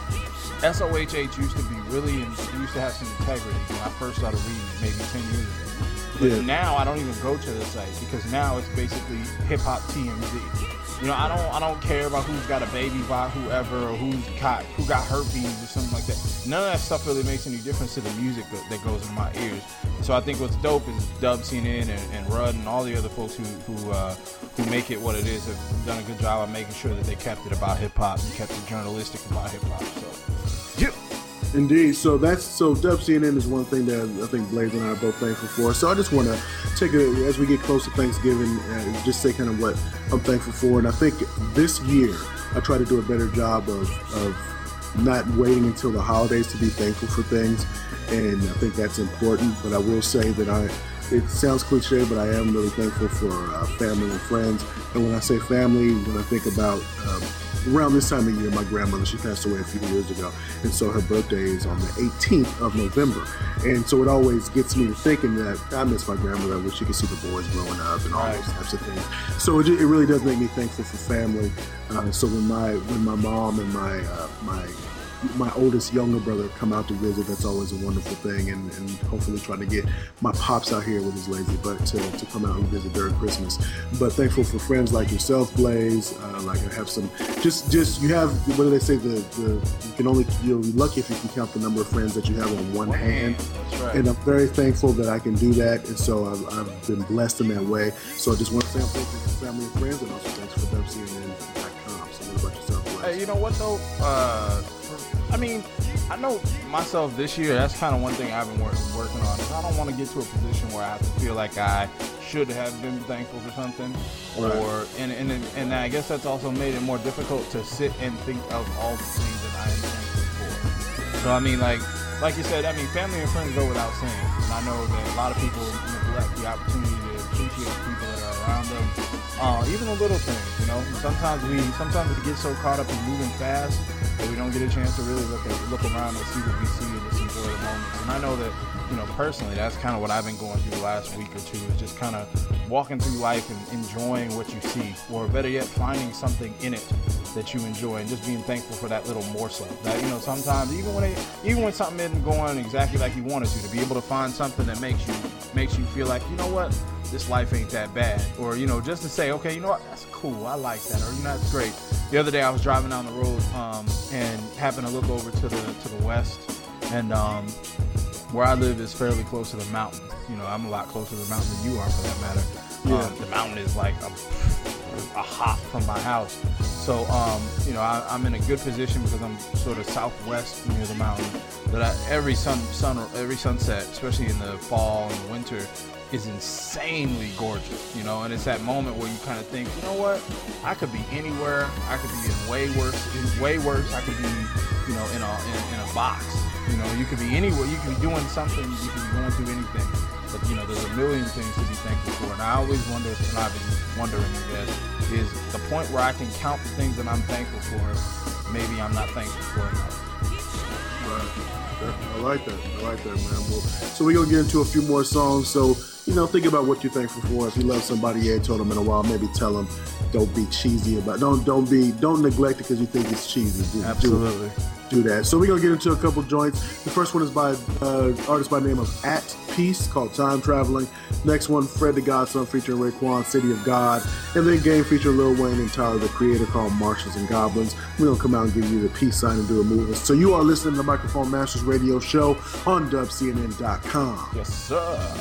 SOHH used to be used to have some integrity when I first started reading it, maybe 10 years ago. But now I don't even go to the site, because now it's basically hip hop TMZ. I don't care about who's got a baby by whoever, or who got herpes or something like that. None of that stuff really makes any difference to the music that goes in my ears. So I think what's dope is dubcnn and Rudd and all the other folks who make it what it is have done a good job of making sure that they kept it about hip hop and kept it journalistic about hip hop. So, yeah. Indeed. So dubcnn is one thing that I think Blaze and I are both thankful for. So I just want to take as we get close to Thanksgiving, and just say kind of what I'm thankful for. And I think this year I try to do a better job of not waiting until the holidays to be thankful for things. And I think that's important. But I will say that it sounds cliche, but I am really thankful for family and friends. And when I say family, when I think about around this time of year, my grandmother, she passed away a few years ago, and so her birthday is on the 18th of November. And so it always gets me to thinking that I miss my grandmother. I wish you could see the boys growing up and all those types of things. So it really does make me thankful for family. So when my mom and my oldest younger brother come out to visit, that's always a wonderful thing, and hopefully trying to get my pops out here with his lazy butt to come out and visit during Christmas. But thankful for friends like yourself, Blaze. Like I have some, just you have, what do they say? You'll be lucky if you can count the number of friends that you have on one hand. That's right. And I'm very thankful that I can do that, and so I've been blessed in that way. So I just want to say I'm thankful for family and friends, and also thanks for dubcnn.com. So what about yourself, Blaze? Hey, you know what though? I know myself this year, that's kind of one thing I've been working on. Is I don't want to get to a position where I have to feel like I should have been thankful for something, or and I guess that's also made it more difficult to sit and think of all the things that I am thankful for. So like you said, family and friends go without saying, and I know that a lot of people neglect the opportunity to appreciate the people that are around them. Even the little things, Sometimes we get so caught up in moving fast that we don't get a chance to really look around and see what we see and just enjoy the moments. And I know that, personally, that's kind of what I've been going through the last week or two, is just kind of walking through life and enjoying what you see, or better yet, finding something in it that you enjoy, and just being thankful for that little morsel. That sometimes even when something isn't going exactly like you wanted to be able to find something that makes you feel like, you know what, this life ain't that bad, or just to say, okay, you know what, that's cool, I like that, or that's great. The other day I was driving down the road and happened to look over to the west, and where I live is fairly close to the mountain. I'm a lot closer to the mountain than you are, for that matter. The mountain is like a hop from my house. So, I'm in a good position because I'm sort of southwest near the mountain. But every sunset, especially in the fall and the winter, is insanely gorgeous, and it's that moment where you kind of think, you know what, I could be anywhere, I could be in way worse, I could be, in a box, you could be anywhere, you could be doing something, you could be going through anything. But there's a million things to be thankful for, and I always wonder, and I've been wondering, I guess, is the point where I can count the things that I'm thankful for. Maybe I'm not thankful for enough. I like that, man. Well, so we're gonna get into a few more songs. So think about what you're thankful for. If you love somebody you ain't told them in a while, maybe tell them. Don't be cheesy about. Don't neglect it because you think it's cheesy. Absolutely. Do that. So we're gonna get into a couple joints. The first one is by artist by the name of At Peace called Time Traveling. Next one, Fred the Godson featuring Raekwon, City of God. And then Game featuring Lil Wayne and Tyler the Creator called Martians and Goblins. We're gonna come out and give you the peace sign and do a movement. So you are listening to the Microphone Masters Radio Show on dubcnn.com. Yes, sir.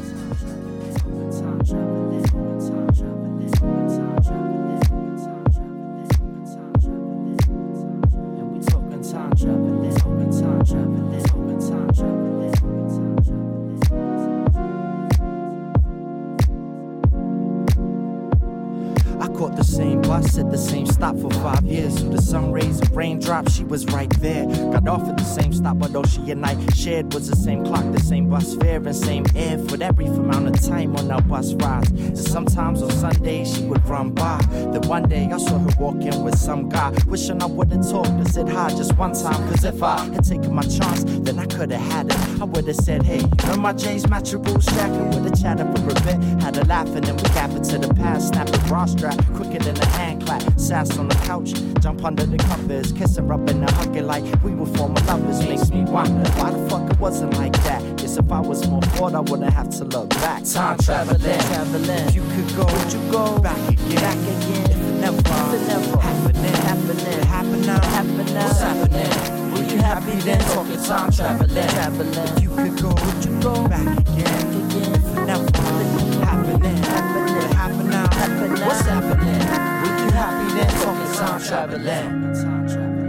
Caught the same bus at the same stop for 5 years. Through the sun rays and raindrops, she was right there. Got off at the same stop, although she and I shared was the same clock, the same bus fare, and same air for that brief amount of time on our bus rides. And sometimes on Sundays she would run by. Then one day I saw her walking with some guy, wishing I would've talked and said hi just one time. Cause if I had taken my chance, then I could've had it. I would've said, hey, you know my J's match your rules, Jack. And would've chatted for a bit, had a laugh, and then we gap into the past, snap the bra strap quicker than a hand clap. Sass on the couch, jump under the covers, kissing, rubbing, and hugging like we were former lovers. Makes me wonder why the fuck it wasn't like that. Guess if I was more forward, I wouldn't have to look back. Time traveling. If you could go, would you go back again? If it never happening. It happen now. What's happening? Were you happy then? Talking time traveling. If you could go, would you go back again? If it never happening. It happen now. What's happening? Were you happy then? Talking time traveling.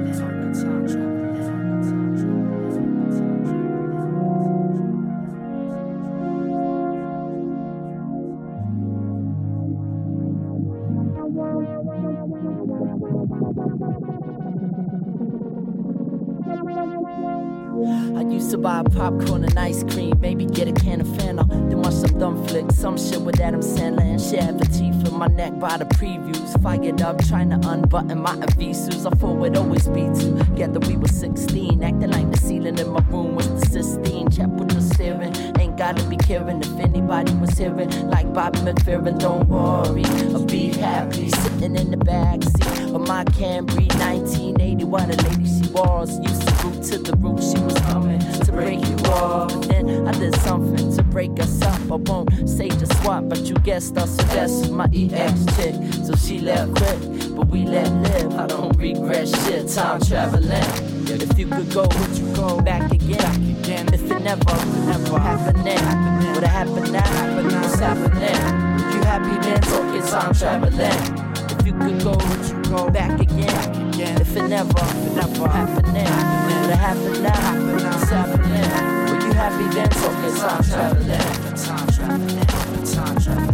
I used to buy popcorn and ice cream, maybe get a can of Fanta, then watch some dumb flicks, some shit with Adam Sandler and shit. Have a teeth in my neck by the previews. Fired up, trying to unbutton my Avisus. I thought we'd always be together. We were 16, acting like the ceiling in my room was the Sistine. Chap with the staring, ain't gotta be caring if anybody was hearing. Like Bobby McFerrin, don't worry, I'll be happy. Sitting in the backseat of my Camry, 1980. What a lady she was. Used to root to the roof, she was coming to break you off. And then I did something to break us up. I won't say just what, but you guessed us. So that's my EX chick. So she left quick, but we let live. I don't regret shit. Time traveling. If you could go, would you go back again? If it never happening, would it happen now? What's happening? Would you happy then? Talking time traveling. If you could go, would you go back again? If it never happening, would it happen now? What's happening? Were you happy then? Talking time traveling. Time traveling.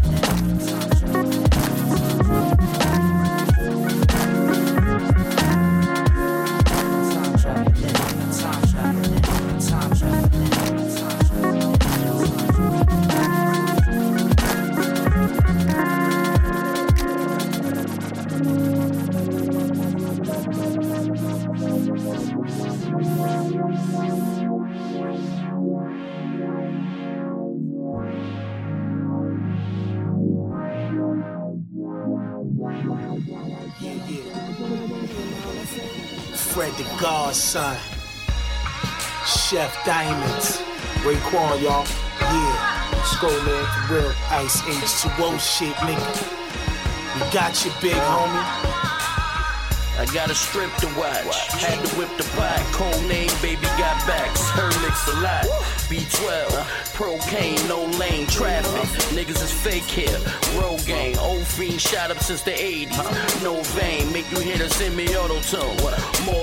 Fred the Godson, Chef Diamonds, Raekwon, y'all. Yeah, Skull Man, real Ice H2O shit, nigga. We got you, big homie. I got a strip to watch, had to whip the pot. Cold name, baby got backs, her licks a lot. B12, Procaine, no lane, traffic. Niggas is fake here, road gang. Old fiend shot up since the 80s. No vein, make you hear the semi-auto tone. More pain,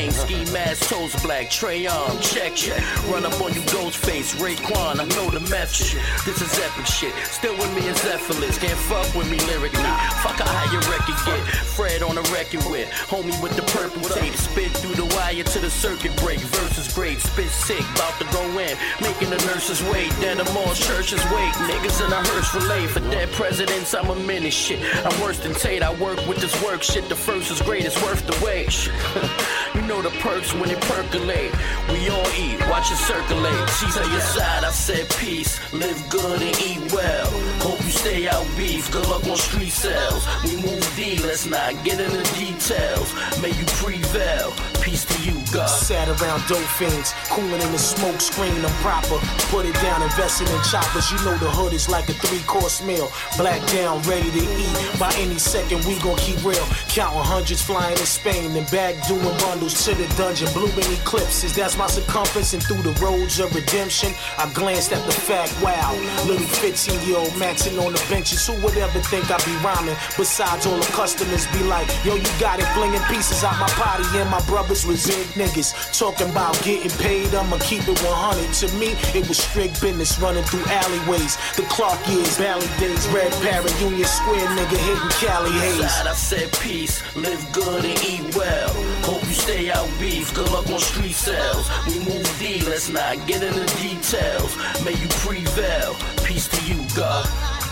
chain, ski mask, toes black, Trayon, check. Run up on you, Ghostface, Raekwon, I know the method. This is epic shit. Still with me is Zephyrus, can't fuck with me lyrically. Fuck how your record get. Fred on the record with homie with the purple tape. Spit through the wire to the circuit break. Verses great, spit sick, bout to go in. Making the nurses wait, then the more churches wait. Niggas in a hearse relay. For dead presidents, I'm a menace shit. I'm worse than Tate, I work with this work shit. The first is great, it's worth the wait. You know the perks when it percolate. We all eat, watch it circulate. She's on your side, I said peace. Live good and eat well. Hope you stay out beef, good luck on street sales. We move D, let's not get into details. May you prevail, peace to you, God. Sat around dope fiends, cooling in the smoke screen, I'm proper. Put it down, investing in choppers. You know the hood is like a 3-course meal. Black down, ready to eat. By any second, we gon' keep real. Counting hundreds, flying in Spain, and back doing bundles to the dungeon. Blooming eclipses, that's my circumference. And through the roads of redemption, I glanced at the fact, wow. Little 15-year-old maxing on the benches. Who would ever think I'd be rhyming? Besides all the customers be like, yo, you got it, flinging pieces out my potty. And my brothers was in niggas talking about getting paid. I'ma keep it 100. To me, it was strict business running through alleyways. The Clark years, Valley days, Red Parrot, Union Square, nigga hitting Cali Hayes. I said peace, live good and eat well. Hope you stay out beef, good luck on street sales. We move D, let's not get into details. May you prevail, peace to you, God.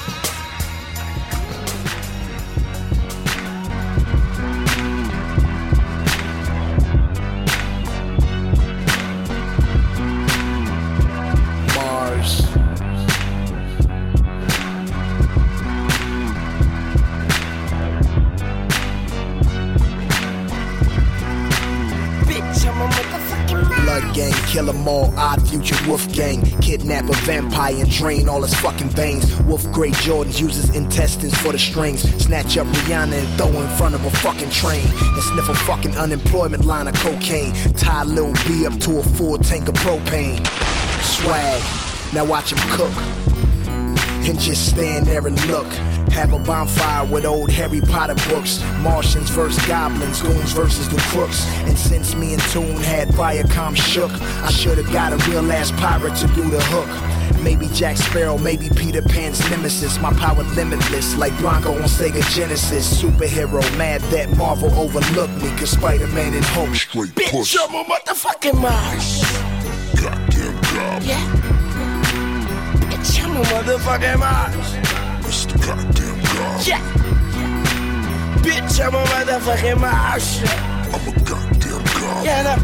Gang, kill 'em all, Odd Future, Wolf Gang. Kidnap a vampire and drain all his fucking veins. Wolf Grey Jordans uses intestines for the strings. Snatch up Rihanna and throw her in front of a fucking train. And sniff a fucking unemployment line of cocaine. Tie Lil B up to a full tank of propane. Swag, now watch him cook. And just stand there and look. Have a bonfire with old Harry Potter books. Martians versus goblins, goons versus the crooks. And since me and Toon had Viacom shook, I should've got a real ass pirate to do the hook. Maybe Jack Sparrow, maybe Peter Pan's nemesis. My power limitless, like Bronco on Sega Genesis. Superhero, mad that Marvel overlooked me, cause Spider-Man and Hulk straight push. Bitch, I'm a motherfucking Mars. Goddamn God. Yeah. Bitch, I'm a motherfucking Mars. Mr. Goddamn God. Yeah. Bitch, I'm a motherfucking Mars. I'm a goddamn God. Yeah, no.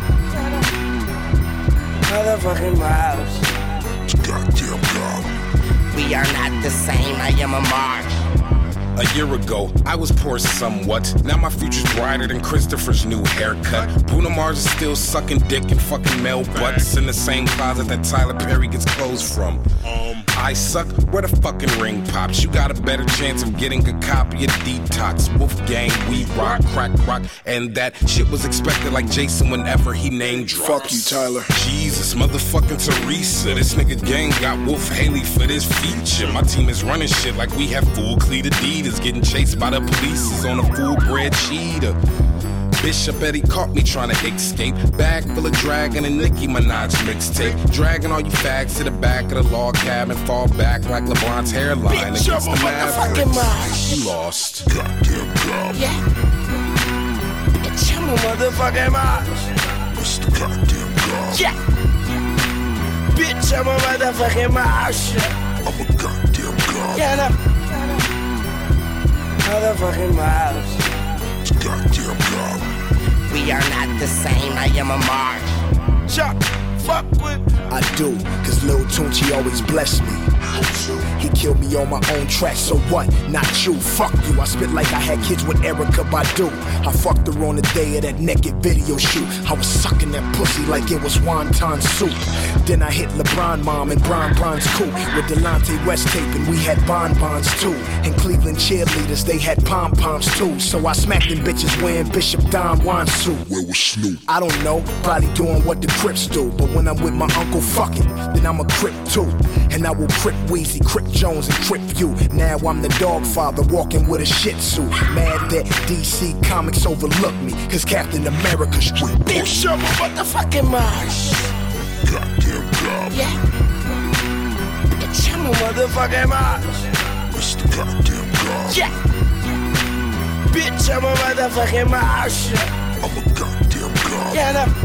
Motherfucking Mars. Goddamn God. We are not the same, I am a Mars. A year ago, I was poor somewhat. Now my future's brighter than Christopher's new haircut. Bruno Mars is still sucking dick and fucking male butts in the same closet that Tyler Perry gets clothes from. I suck, where the fucking ring pops. You got a better chance of getting a copy of Detox. Wolf Gang, we rock, crack rock. And that shit was expected like Jason whenever he named drops. Fuck you, Tyler. Jesus, motherfucking Teresa. This nigga gang got Wolf Haley for this feature. My team is running shit like we have full cleat Adidas. Getting chased by the police is on a full-bred cheetah. Bishop Eddie caught me trying to escape. Bag full of Dragon and Nicki Minaj mixtape. Dragging all you fags to the back of the log cabin. Fall back like LeBron's hairline bitch, against the Mavericks. You lost. Goddamn God. Yeah. Bitch, I'm a motherfucking Mars. Mr. Goddamn God. Yeah. Bitch, I'm a motherfucking Mars. I'm a goddamn God. Yeah, no. Motherfucking Mars. Goddamn God. We are not the same, I am a Mars. Chuck, fuck with. I do, cause Lil Tunechi always bless me. He killed me on my own track, so what? Not you, fuck you. I spit like I had kids with Erykah Badu. I fucked her on the day of that naked video shoot. I was sucking that pussy like it was wonton soup. Then I hit LeBron mom and Bron's coupe with Delonte West tape, and we had bonbons too. And Cleveland cheerleaders, they had pom-poms too. So I smacked them bitches wearing Bishop Don Juan suit. Where was Snoop? I don't know, probably doing what the Crips do. But when I'm with my uncle, fuck it, then I'm a Crip too. And I will Crip Weezy, Crip Jones, and Crip U. Now I'm the dog father walking with a shih tzu. Mad that DC Comics overlooked me, cause Captain America street. Bitch, shut my motherfucking mouth. Goddamn God. Yeah. Bitch, shut my motherfucking mouth. It's the goddamn God. Yeah. Bitch, I'm a motherfucking mouth. I'm a goddamn God. Yeah, no.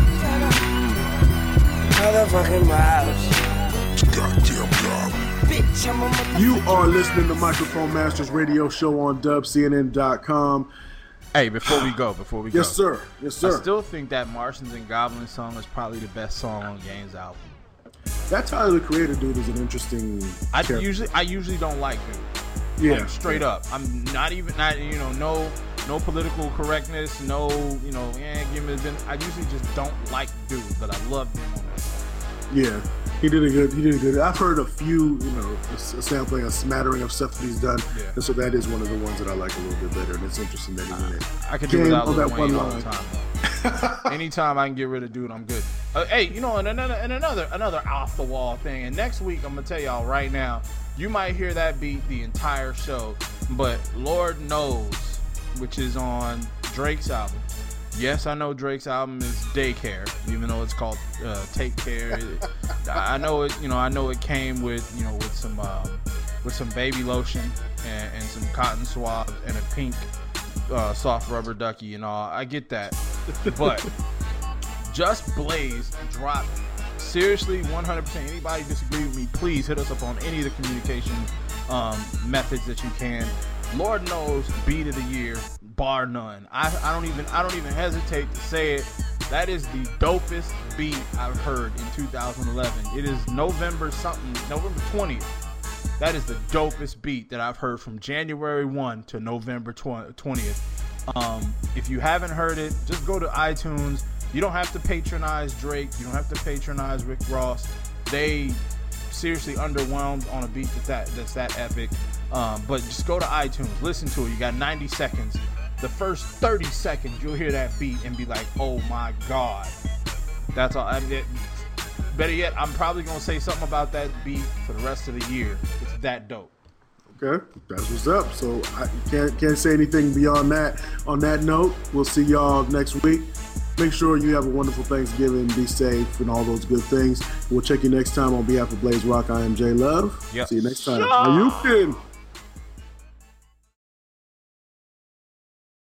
Motherfucking mouth. Goddamn God. Bitch, I'm a motherfucking. You are listening to Microphone Masters Radio Show on dubcnn.com. Hey, before we go. Yes, sir. Yes, sir. I still think that Martians and Goblins song is probably the best song on Game's album. That Tyler the Creator dude is an interesting I usually don't like him. Yeah. Like, straight up. I'm not no political correctness, give me the. I usually just don't like dude, but I love him on that song. Yeah. He did a good. I've heard a few, a sampling, a smattering of stuff that he's done, and so that is one of the ones that I like a little bit better, and it's interesting that he's in it. I could do without Lil Wayne all the time. Anytime I can get rid of dude, I'm good. Hey, and another off the wall thing. And next week, I'm gonna tell y'all right now, you might hear that beat the entire show, but Lord Knows, which is on Drake's album. Yes, I know Drake's album is Daycare, even though it's called Take Care. I know it. I know it came with some baby lotion and some cotton swabs and a pink soft rubber ducky and all. I get that, but Just Blaze dropped. Seriously, 100%. Anybody disagree with me? Please hit us up on any of the communication methods that you can. Lord Knows, beat of the year, bar none. I don't even hesitate to say it. That is the dopest beat I've heard in 2011. It is November 20th. That is the dopest beat that I've heard from January 1 to November 20th. If you haven't heard it, just go to iTunes. You don't have to patronize Drake. You don't have to patronize Rick Ross. They seriously underwhelmed on a beat that's that epic. But just go to iTunes, listen to it. You got 90 seconds. The first 30 seconds, you'll hear that beat and be like, "Oh my God!" That's all. Better yet, I'm probably gonna say something about that beat for the rest of the year. It's that dope. Okay, that's what's up. So I can't say anything beyond that. On that note, we'll see y'all next week. Make sure you have a wonderful Thanksgiving, be safe, and all those good things. We'll check you next time. On behalf of Blaze Rock, I am J Love. Yep. See you next time. Are you kidding?